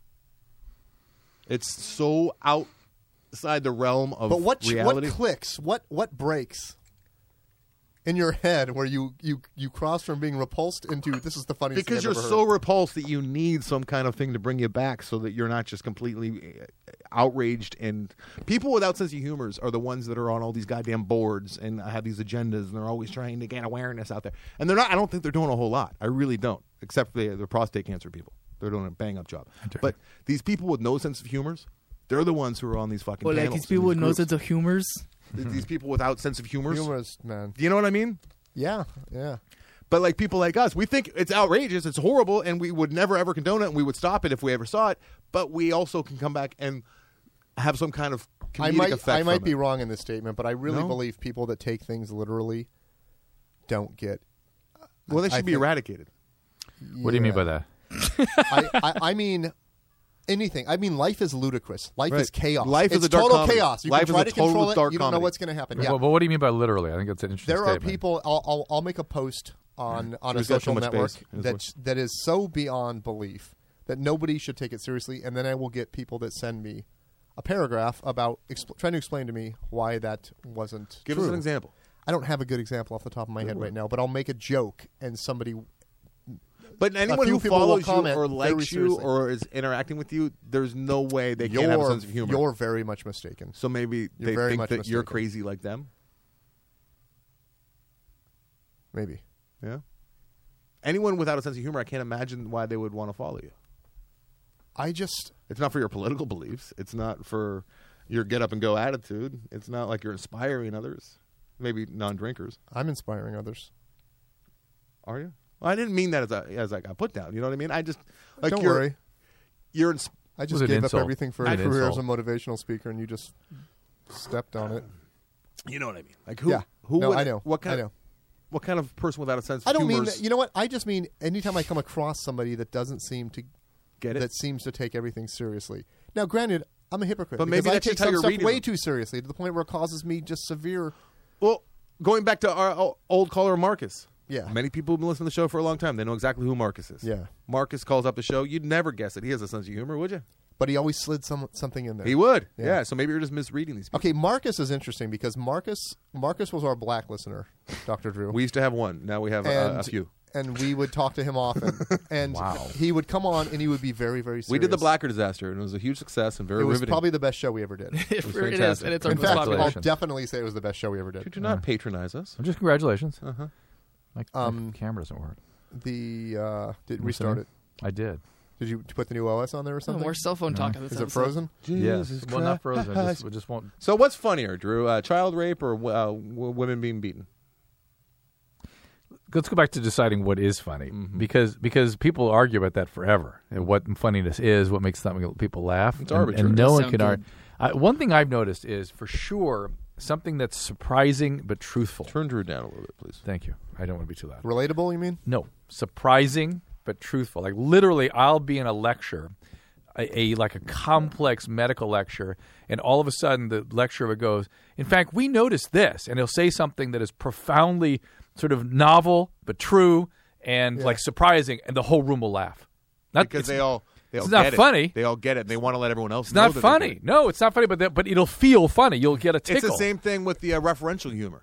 It's so outside the realm of But what reality. clicks? What breaks in your head where you cross from being repulsed into this is the funniest Because thing you're I've ever so heard. repulsed that you need some kind of thing to bring you back so that you're not just completely outraged. And people without sense of humor are the ones that are on all these goddamn boards and have these agendas, and they're always trying to get awareness out there. And they're not. I don't think they're doing a whole lot. I really don't, except for the prostate cancer people. They're doing a bang-up job. But these people with no sense of humors, they're the ones who are on these fucking Well, like panels these people with and no groups. sense of humors. These people without sense of humors. Humorous, man. Do you know what I mean? Yeah. But like people like us, we think it's outrageous, it's horrible, and we would never ever condone it, and we would stop it if we ever saw it. But we also can come back and have some kind of comedic effect. I might from be it. wrong in this statement, but I really No? believe people that take things literally don't get. Well, they I should be think- eradicated. What do you mean by Yeah. that? I mean anything. I mean, life is ludicrous. Life Right. is chaos. Life is it's a dark total comedy. chaos. You Life can is try a to total control it. dark You don't know comedy. what's going to happen. Yeah. Well, but what do you mean by literally? I think that's an interesting There are statement. people. I'll make a post on a He's got too social much network space in his that is so beyond belief that nobody should take it seriously, and then I will get people that send me a paragraph about trying to explain to me why that wasn't Give true. us an example. I don't have a good example off the top of my head right now, but I'll make a joke and somebody. But anyone few who people will follows you comment or very likes you seriously. or is interacting with you, there's no way they can't have a sense of humor. You're very much mistaken. So maybe You're they very think much that you're mistaken. crazy like them. Maybe. Yeah. Anyone without a sense of humor, I can't imagine why they would want to follow you. I just. It's not for your political beliefs. It's not for your get up and go attitude. It's not like you're inspiring others. Maybe non-drinkers. I'm inspiring others. Are you? Well, I didn't mean that as like a put down. You know what I mean? I just like Don't you're, worry. You're I was just an gave insult. up everything for a An career as a insult. motivational speaker, and you just stepped on it. you know what I mean? Like who? Yeah. Who? No, would, I know. What kind? I know. What kind of person without a sense of I don't humor mean that, you know what? I just mean anytime I come across somebody that doesn't seem to get it? that seems to take everything seriously. Now, granted, I'm a hypocrite, But maybe because I that's take just how some you're stuff reading way them. too seriously to the point where it causes me just severe. Well, going back to our old caller Marcus. Yeah. Many people have been listening to the show for a long time. They know exactly who Marcus is. Yeah. Marcus calls up the show. You'd never guess it. He has a sense of humor, would you? But he always slid something in there. He would. Yeah. Yeah. So maybe you're just misreading these people. Okay, Marcus is interesting because Marcus was our black listener, Dr. Drew. We used to have one. Now we have a few. And we would talk to him often. And Wow. he would come on and he would be very, very serious. We did the Blacker Disaster, and it was a huge success and very It was riveting. probably the best show we ever did. It is, fantastic. and it's our In most fact, popular. I'll Congratulations. definitely say it was the best show we ever You did. do not patronize us. Just congratulations. Uh-huh. My camera doesn't work. Did restart it. I did. Did you put the new OS on there or something? More cell phone talk in this Is it episode. frozen? Yes. Well, not frozen. Christ. It just won't. So what's funnier, Drew? Child rape or women being beaten? Let's go back to deciding what is funny, because people argue about that forever, and what funniness is, what makes something people laugh. It's and, arbitrary. and no one Sound can good. argue. One thing I've noticed is, for sure, something that's surprising but truthful. Turn Drew down a little bit, please. Thank you. I don't want to be too loud. Relatable, you mean? No, surprising but truthful. Like literally, I'll be in a lecture, like a complex medical lecture, and all of a sudden the lecturer goes, "In fact, we noticed this," and he'll say something that is profoundly sort of novel but true and like surprising, and the whole room will laugh. Because it's they all it's not get funny. It. They all get it. And they want to let everyone else It's know not that they funny. get it. No, it's not funny, but it'll feel funny. You'll get a tickle. It's the same thing with the referential humor.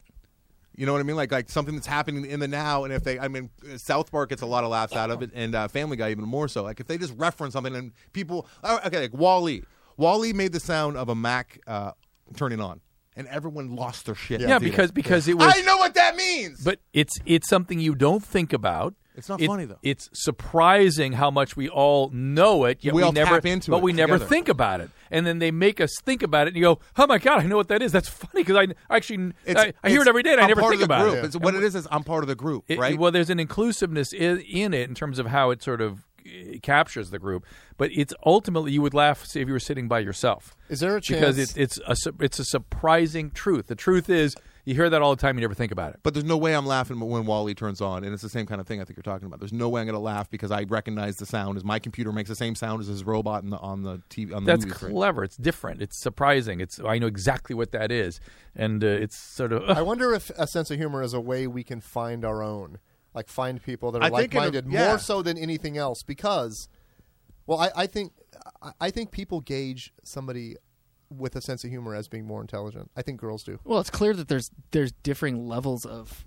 You know what I mean? Like something that's happening in the now, and if South Park gets a lot of laughs out of it, and Family Guy even more so. Like if they just reference something, and people, okay, like Wall-E. Wall-E made the sound of a Mac turning on, and everyone lost their shit. in Yeah, the theater. because it was. I know what that means. But it's something you don't think about. It's not funny, though. It's surprising how much we all know it, yet We all never tap into but it we never together. think about it. And then they make us think about it, and you go, "Oh my god, I know what that is. That's funny because I actually I hear it every day, and I I'm never part think of the about group. it." It's, what it is I'm part of the group, right? Well, there's an inclusiveness in it in terms of how it sort of captures the group, but it's ultimately you would laugh if you were sitting by yourself. Is there a chance? Because it's a surprising truth. The truth is, you hear that all the time, you never think about it. But there's no way I'm laughing when Wall-E turns on, and it's the same kind of thing I think you're talking about. There's no way I'm going to laugh because I recognize the sound as my computer makes the same sound as his robot on the TV. On the That's movie screen. clever. It's different. It's surprising. I know exactly what that is, and it's sort of. I wonder if a sense of humor is a way we can find our own, like find people that are I think like-minded yeah. more so than anything else. Because, well, I think people gauge somebody with a sense of humor as being more intelligent. I think girls do. Well, it's clear that there's differing levels of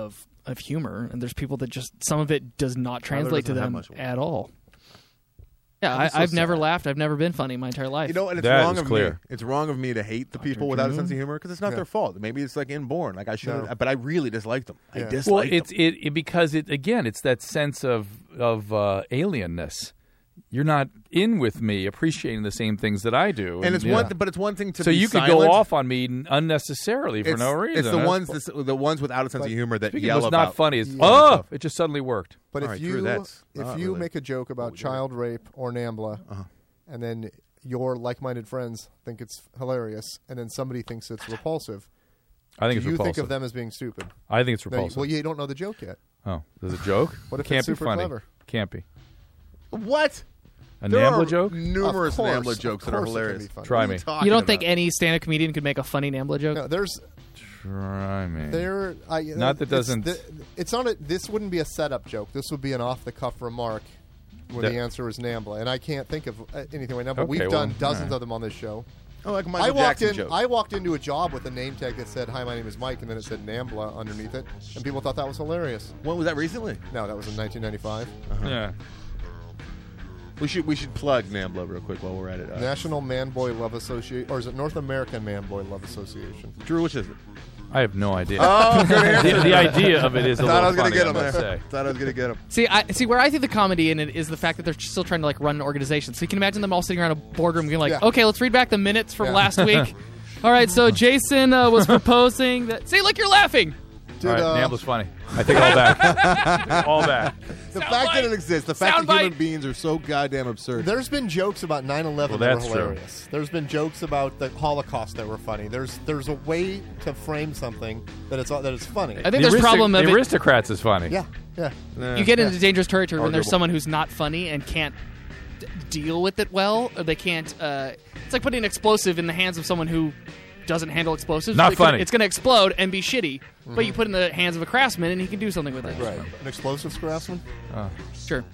humor, and there's people that just some of it does not translate to doesn't have them much of it. at all. Yeah, That'd be so I've never sad. laughed. I've never been funny my entire life. You know, and it's That wrong is of clear. me. It's wrong of me to hate the people without a sense of humor because it's not their fault. Maybe it's like inborn. Like I should, No. but I really dislike them. I Yeah. dislike Well, them. because it's that sense of alienness. You're not in with me, appreciating the same things that I do, And it's yeah. but it's one thing to So be you could silent. go off on me unnecessarily for It's, no reason. It's the That's- ones without a sense of humor that Speaking yell of what's about. not funny is stuff. it just suddenly worked. But All if right, you Drew, that's if not you really make a joke about child rape or NAMBLA, and then your like-minded friends think it's hilarious, and then somebody thinks it's repulsive. I think Do it's you repulsive. think of them as being stupid? I think it's No, repulsive. well, you don't know the joke yet. Oh, there's a joke? What if Can't it's be super funny. clever? Can't be. What? A There Nambla are joke? numerous Of course, Nambla of jokes that are course it can hilarious. be funny. Try What are me. you talking You don't think about? any stand-up comedian could make a funny Nambla joke? No, there's Try me. there. Not that doesn't- It's not. This wouldn't be a setup joke. This would be an off-the-cuff remark where That- the answer is Nambla, and I can't think of anything right now. But Okay, we've well, done dozens all right. of them on this show. Oh, like I Michael walked Jackson in. joke. I walked into a job with a name tag that said, "Hi, my name is Mike," and then it said Nambla underneath it, and people thought that was hilarious. When was that recently? No, that was in 1995. Yeah. We should plug Nambla real quick while we're at it. National Man Boy Love Association, or is it North American Man Boy Love Association? Drew, which is it? I have no idea. Oh, good answer. the idea of it is a Thought little I was gonna funny, get I him must there. say. Thought I was gonna get him. See, where I think the comedy in it is the fact that they're still trying to like run an organization. So you can imagine them all sitting around a boardroom, being like, Yeah. "Okay, let's read back the minutes from Yeah. last week." All right, so Jason was proposing that. See, look, you're laughing. All right, Nambla's funny. I take it all back. All back. The fact that it exists, the fact that Soundbite. human beings are so goddamn absurd. There's been jokes about 9/11 Well, that that's were hilarious. There's been jokes about the Holocaust that were funny. There's a way to frame something that it's funny. I think there's a problem of The it. Aristocrats is funny. Yeah. You get into dangerous territory when there's Arguable. someone who's not funny and can't deal with it well, or they can't. It's like putting an explosive in the hands of someone who doesn't handle explosives. Not funny. It's going to explode and be shitty. But you put it in the hands of a craftsman and he can do something with it. Right. An explosives craftsman? Sure.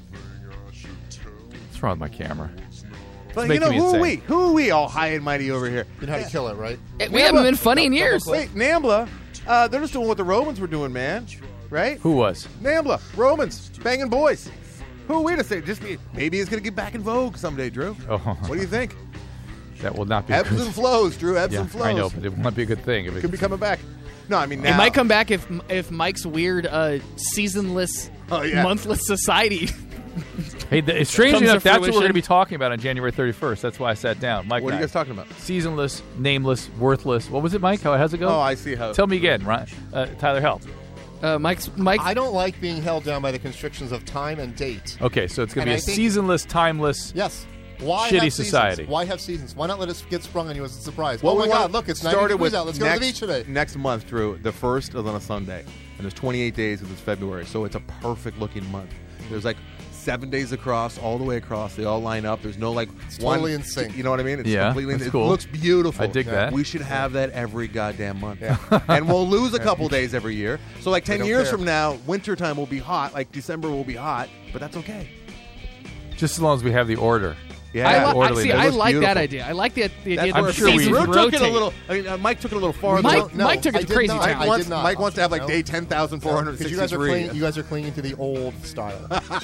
What's wrong with my camera? But you making know, me who are insane. we? Who are we all high and mighty over here? You know how to kill it, right? We haven't been funny in years. Wait, Nambla, they're just doing what the Romans were doing, man. Right? Who was? Nambla, Romans, banging boys. Who are we to say? Maybe it's going to get back in vogue someday, Drew. Oh. What do you think? That will not be Ebbs good. and flows, Drew. Ebbs Yeah, and flows. I know, but it will not be a good thing. If Could be coming back. No, I mean now. It might come back if Mike's weird seasonless, Oh, yeah. monthless society. Hey, strangely Comes to enough, that's what we're fruition. going to be talking about on January 31st. That's why I sat down. Mike, What are and you I. guys talking about? Seasonless, nameless, worthless. What was it, Mike? How's it go? Oh, I see how. Tell me again, Ryan. Tyler, help. Mike. I don't like being held down by the constrictions of time and date. Okay, so it's going to And be a I think- seasonless, timeless. Yes. Why Shitty have seasons? society. Why have seasons? Why not let us get sprung on you as a surprise? Well, oh my we God! want- Look, it's 90 started degrees with out. Let's go to the beach today. Next month, Drew. The first is on a Sunday, and there's 28 days because it's February, so it's a perfect looking month. There's like 7 days across, all the way across. They all line up. There's no like one. totally in sync. You know what I mean? It's Yeah, completely. that's It cool. looks beautiful. I dig that. We should have that every goddamn month. And we'll lose a couple days every year. So like 10 don't years care. from now, wintertime will be hot. Like December will be hot, but that's okay. Just as long as we have the order. Yeah. I orderliness. like Looks that beautiful. idea. I like the idea That's that where sure we- seasons Drew took it a rotate. little. I mean, Mike took it a little farther. Mike took it I to did crazy not. town. I Mike did not. Mike wants to have like No. day Because 10,463. you guys are clinging to the old style.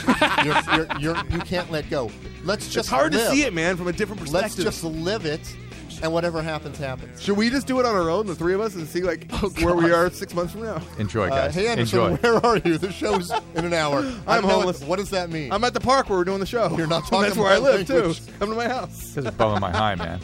You can't let go. Let's just It's hard live. to see it, man, from a different Let's perspective. just live it, and whatever happens, happens. Should we just do it on our own, the three of us, and see like where we are 6 months from now? Enjoy, guys. Hey Anderson, Enjoy. where are you? The show's in an hour. I'm I know homeless. What does that mean? I'm at the park where we're doing the show. You're not talking That's where I my live language. too. Come to my house. This is bumming my high, man.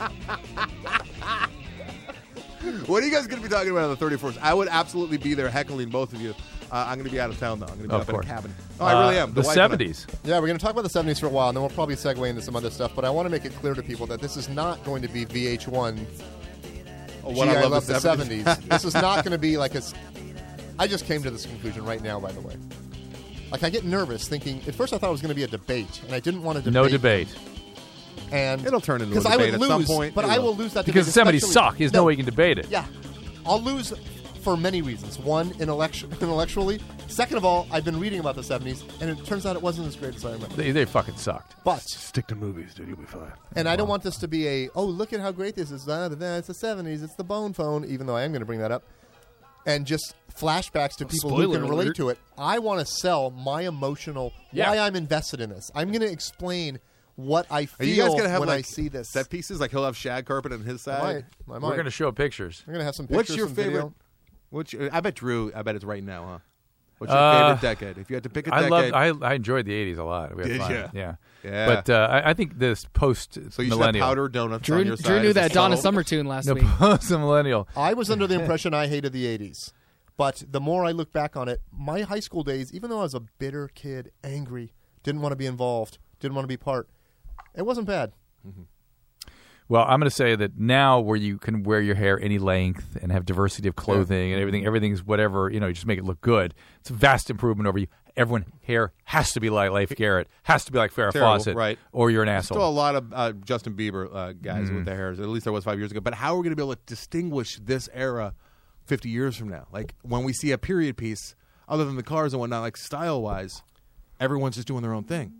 What are you guys going to be talking about on the 31st? I would absolutely be there heckling both of you. I'm going to be out of town though. I'm going to be Of up in course. a cabin. Oh, I really am. The wife and I- 70s. Yeah, we're going to talk about the 70s for a while, and then we'll probably segue into some other stuff. But I want to make it clear to people that this is not going to be VH1. Oh, Gee, what I love the 70s. 70s. This is not going to be like a. I just came to this conclusion right now, by the way. Like, I get nervous thinking. At first, I thought it was going to be a debate, and I didn't want to debate. No debate. And It'll turn into a because I debate would at lose, some point. but It I will. will lose that Because the debate, 70s especially- suck. There's no way you can debate it. Yeah, I'll lose for many reasons. One, intellectually. Second of all, I've been reading about the 70s, and it turns out it wasn't as great as I remember. They fucking sucked. But Stick to movies, dude. You'll be fine. and I don't want this to be a look at how great this is. It's the 70s. It's the bone phone. Even though I am going to bring that up, and just flashbacks to people who spoiler can relate alert. to it. I want to sell my emotional why I'm invested in this. I'm going to explain what I Are feel you guys gonna have when like I see this. set pieces? Like he'll have shag carpet on his I side. might. We're going to show pictures. I'm going to have some pictures. What's your some favorite? video. I bet Drew. I bet it's right now, huh? What's your favorite decade? If you had to pick a decade, I enjoyed the 80s a lot. We had Did fun. ya? Yeah. Yeah. But I think this post so you should have millennial. powder donuts Drew, on your Drew side. knew as a that Donna subtle- Summer tune last No, week. post millennial. I was under the impression I hated the 80s. But the more I look back on it, my high school days, even though I was a bitter kid, angry, didn't want to be involved, didn't want to be part, it wasn't bad. Well, I'm going to say that now where you can wear your hair any length and have diversity of clothing and everything's whatever, you just make it look good. It's a vast improvement over you. Everyone hair has to be like Leif Garrett, has to be like Farrah Fawcett, right? Or you're an There's asshole. still a lot of Justin Bieber guys with their hairs. At least there was 5 years ago. But how are we going to be able to distinguish this era 50 years from now? Like when we see a period piece, other than the cars and whatnot, like style-wise, everyone's just doing their own thing.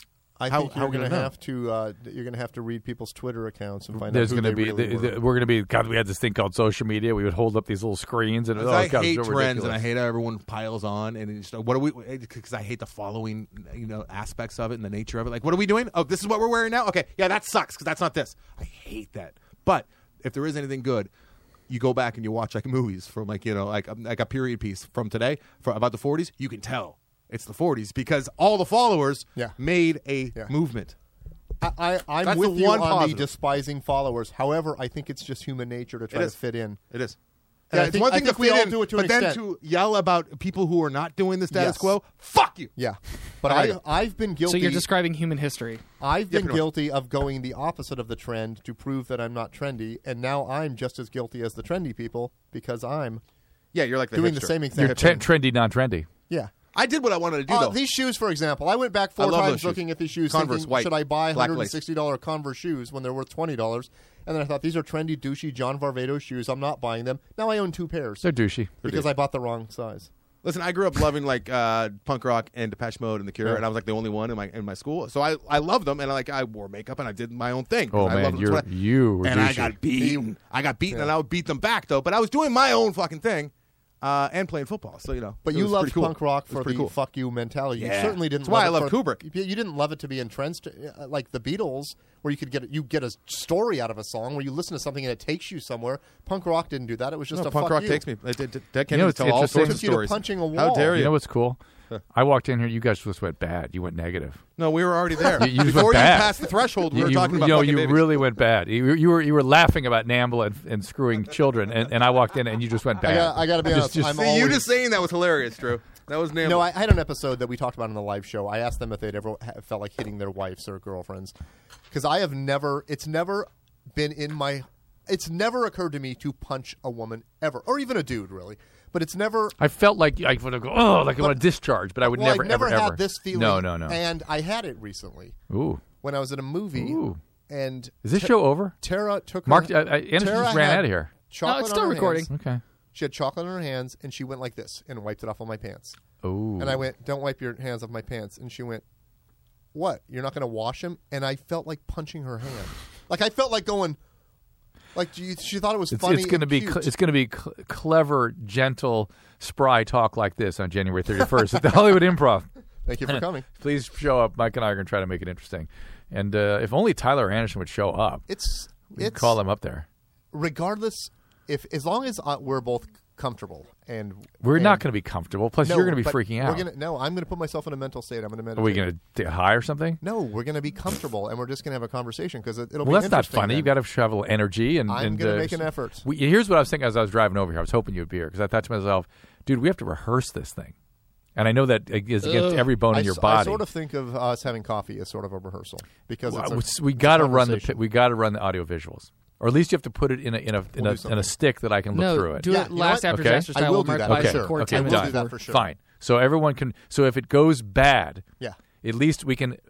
I How think you're are we going to gonna know? have to you're going to have to read people's Twitter accounts and find There's out who going to they be really were. we're going to be God. We had this thing called social media. We would hold up these little screens and I God, hate it's so trends and I ridiculous. hate how everyone piles on and it's what are we? Because I hate the following aspects of it and the nature of it. Like, what are we doing? Oh, this is what we're wearing now. Okay, yeah, that sucks because that's not this. I hate that. But if there is anything good, you go back and you watch like movies from like a period piece from today about the 40s. You can tell it's the 40s because all the followers made a movement. I'm That's with the you one on positive. the despising followers. However, I think it's just human nature to try to fit in. It is. And I it's think- one I thing think to we fit all in, do it to but an then extent. to yell about people who are not doing the status Yes. quo, fuck you. Yeah, but Right. I've been guilty. So you're describing human history. I've been pretty much. guilty of going the opposite of the trend to prove that I'm not trendy, and now I'm just as guilty as the trendy people because I'm Yeah, you're like the doing hipster. the same You're exact thing. trendy, not trendy. Yeah. I did what I wanted to do though. These shoes, for example, I went back I 4 love those times shoes. looking at these shoes, Converse, thinking, white, should I buy black lace. $160 Converse shoes when they're worth $20? And then I thought, these are trendy, douchey John Varvatos shoes. I'm not buying them. Now I own 2 pairs They're douchey. because I bought the wrong size. Listen, I grew up loving like punk rock and Depeche Mode and The Cure, Yeah. and I was like the only one in my school. So I loved them, and I wore makeup and I did my own thing. Oh I man, loved them. So you were and I douchey. got beaten. I got beaten, and I would beat them back though. But I was doing my own fucking thing and playing football. So But it you was loved pretty cool. punk rock It was for pretty the cool. fuck you mentality. Yeah. You certainly didn't That's why love I it love for- Kubrick. You didn't love it to be entrenched like the Beatles, where you could get a story out of a song, where you listen to something and it takes you somewhere. Punk rock didn't do that. It was just No, a punk fuck rock you. takes me. That You know, can it's tell all interesting. sorts of Took you to stories. punching a How wall. dare you? You know what's cool? I walked in here. You guys just went bad. You went negative. No, we were already there. You just Before went you bad. passed the threshold, we were talking about you fucking babies. really went bad. You were laughing about Namble and screwing children, and I walked in and you just went bad. I got to be honest. I'm See, you always- just saying that was hilarious, Drew. That was Namble. No, I had an episode that we talked about on the live show. I asked them if they'd ever felt like hitting their wives or girlfriends, because I have never. It's never been in my. It's never occurred to me to punch a woman ever, or even a dude, really. But it's never. I felt like I would go, oh, like I want to discharge, but I would Well, never, I've never ever, had ever. this feeling. No. And I had it recently Ooh, when I was at a movie. Ooh. And is this show over? Tara took Mark, her. Anderson Tara just ran had out of here. Chocolate No, it's on still her recording. hands. Okay. She had chocolate on her hands, and she went like this and wiped it off on my pants. Ooh. And I went, "Don't wipe your hands off my pants." And she went, "What? You're not going to wash them?" And I felt like punching her hand. Like I felt like going, like she thought it was funny. It's going to and be cute. it's going to be clever, gentle, spry talk like this on January 31st at the Hollywood Improv. Thank you for coming. Please show up. Mike and I are going to try to make it interesting. And if only Tyler Anderson would show up, It's we'd call him up there. regardless if as long as we're both comfortable and We're not going to be comfortable. Plus, No, you're going to be but freaking out. I'm going to put myself in a mental state. I'm going to meditate. Are we going to get high or something? No, we're going to be comfortable, and we're just going to have a conversation because it'll Well, be that's not interesting funny. then. You got to travel energy, and I'm and, going to make an effort. Here's what I was thinking as I was driving over here. I was hoping you'd be here because I thought to myself, dude, we have to rehearse this thing. And I know that is against every bone in your body. I sort of think of us having coffee as sort of a rehearsal because we got to run conversation. we got to run the audio visuals, or at least you have to put it in a something. stick that I can look through it. Do Yeah, it you know last what? after Okay. disaster I style. will We'll do mark that by for the sure. court Okay, 10 we'll minutes do that before. for sure. Fine. So everyone can. So if it goes bad, Yeah. at least we can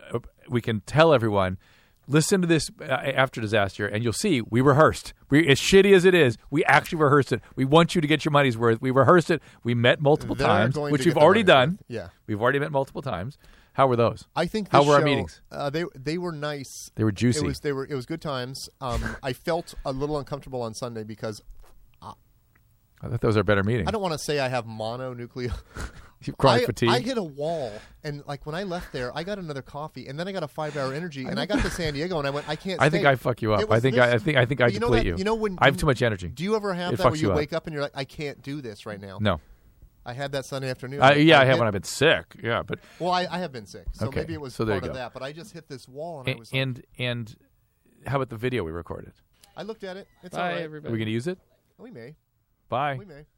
tell everyone. Listen to this after disaster, and you'll see we rehearsed. We, as shitty as it is, we actually rehearsed it. We want you to get your money's worth. We rehearsed it. We met multiple They're times, going which to we've get their already money's done. worth. Yeah. We've already met multiple times. How were those? I think How this were our show, meetings? They were nice. They were juicy. It was good times. I felt a little uncomfortable on Sunday because I thought those are better meetings. I don't want to say I have mononuclear. Chronic fatigue. I hit a wall, and like when I left there, I got another coffee, and then I got a 5-hour energy, and I got to San Diego, and I went, I can't. I think stay. I fuck you It up. was I think this- I think I you know deplete that- you. You know when I have too much energy. Do you ever have It that where fucks you you up. wake up and you're like, I can't do this right now? No. I had that Sunday afternoon. Yeah, I have hit- when I've been sick. Yeah, but Well, I have been sick, so Okay, maybe it was so there part you of go. that. But I just hit this wall, and I was. Like, and how about the video we recorded? I looked at it. It's Bye, all right. Are everybody. we going to use it? We may. Bye. We may.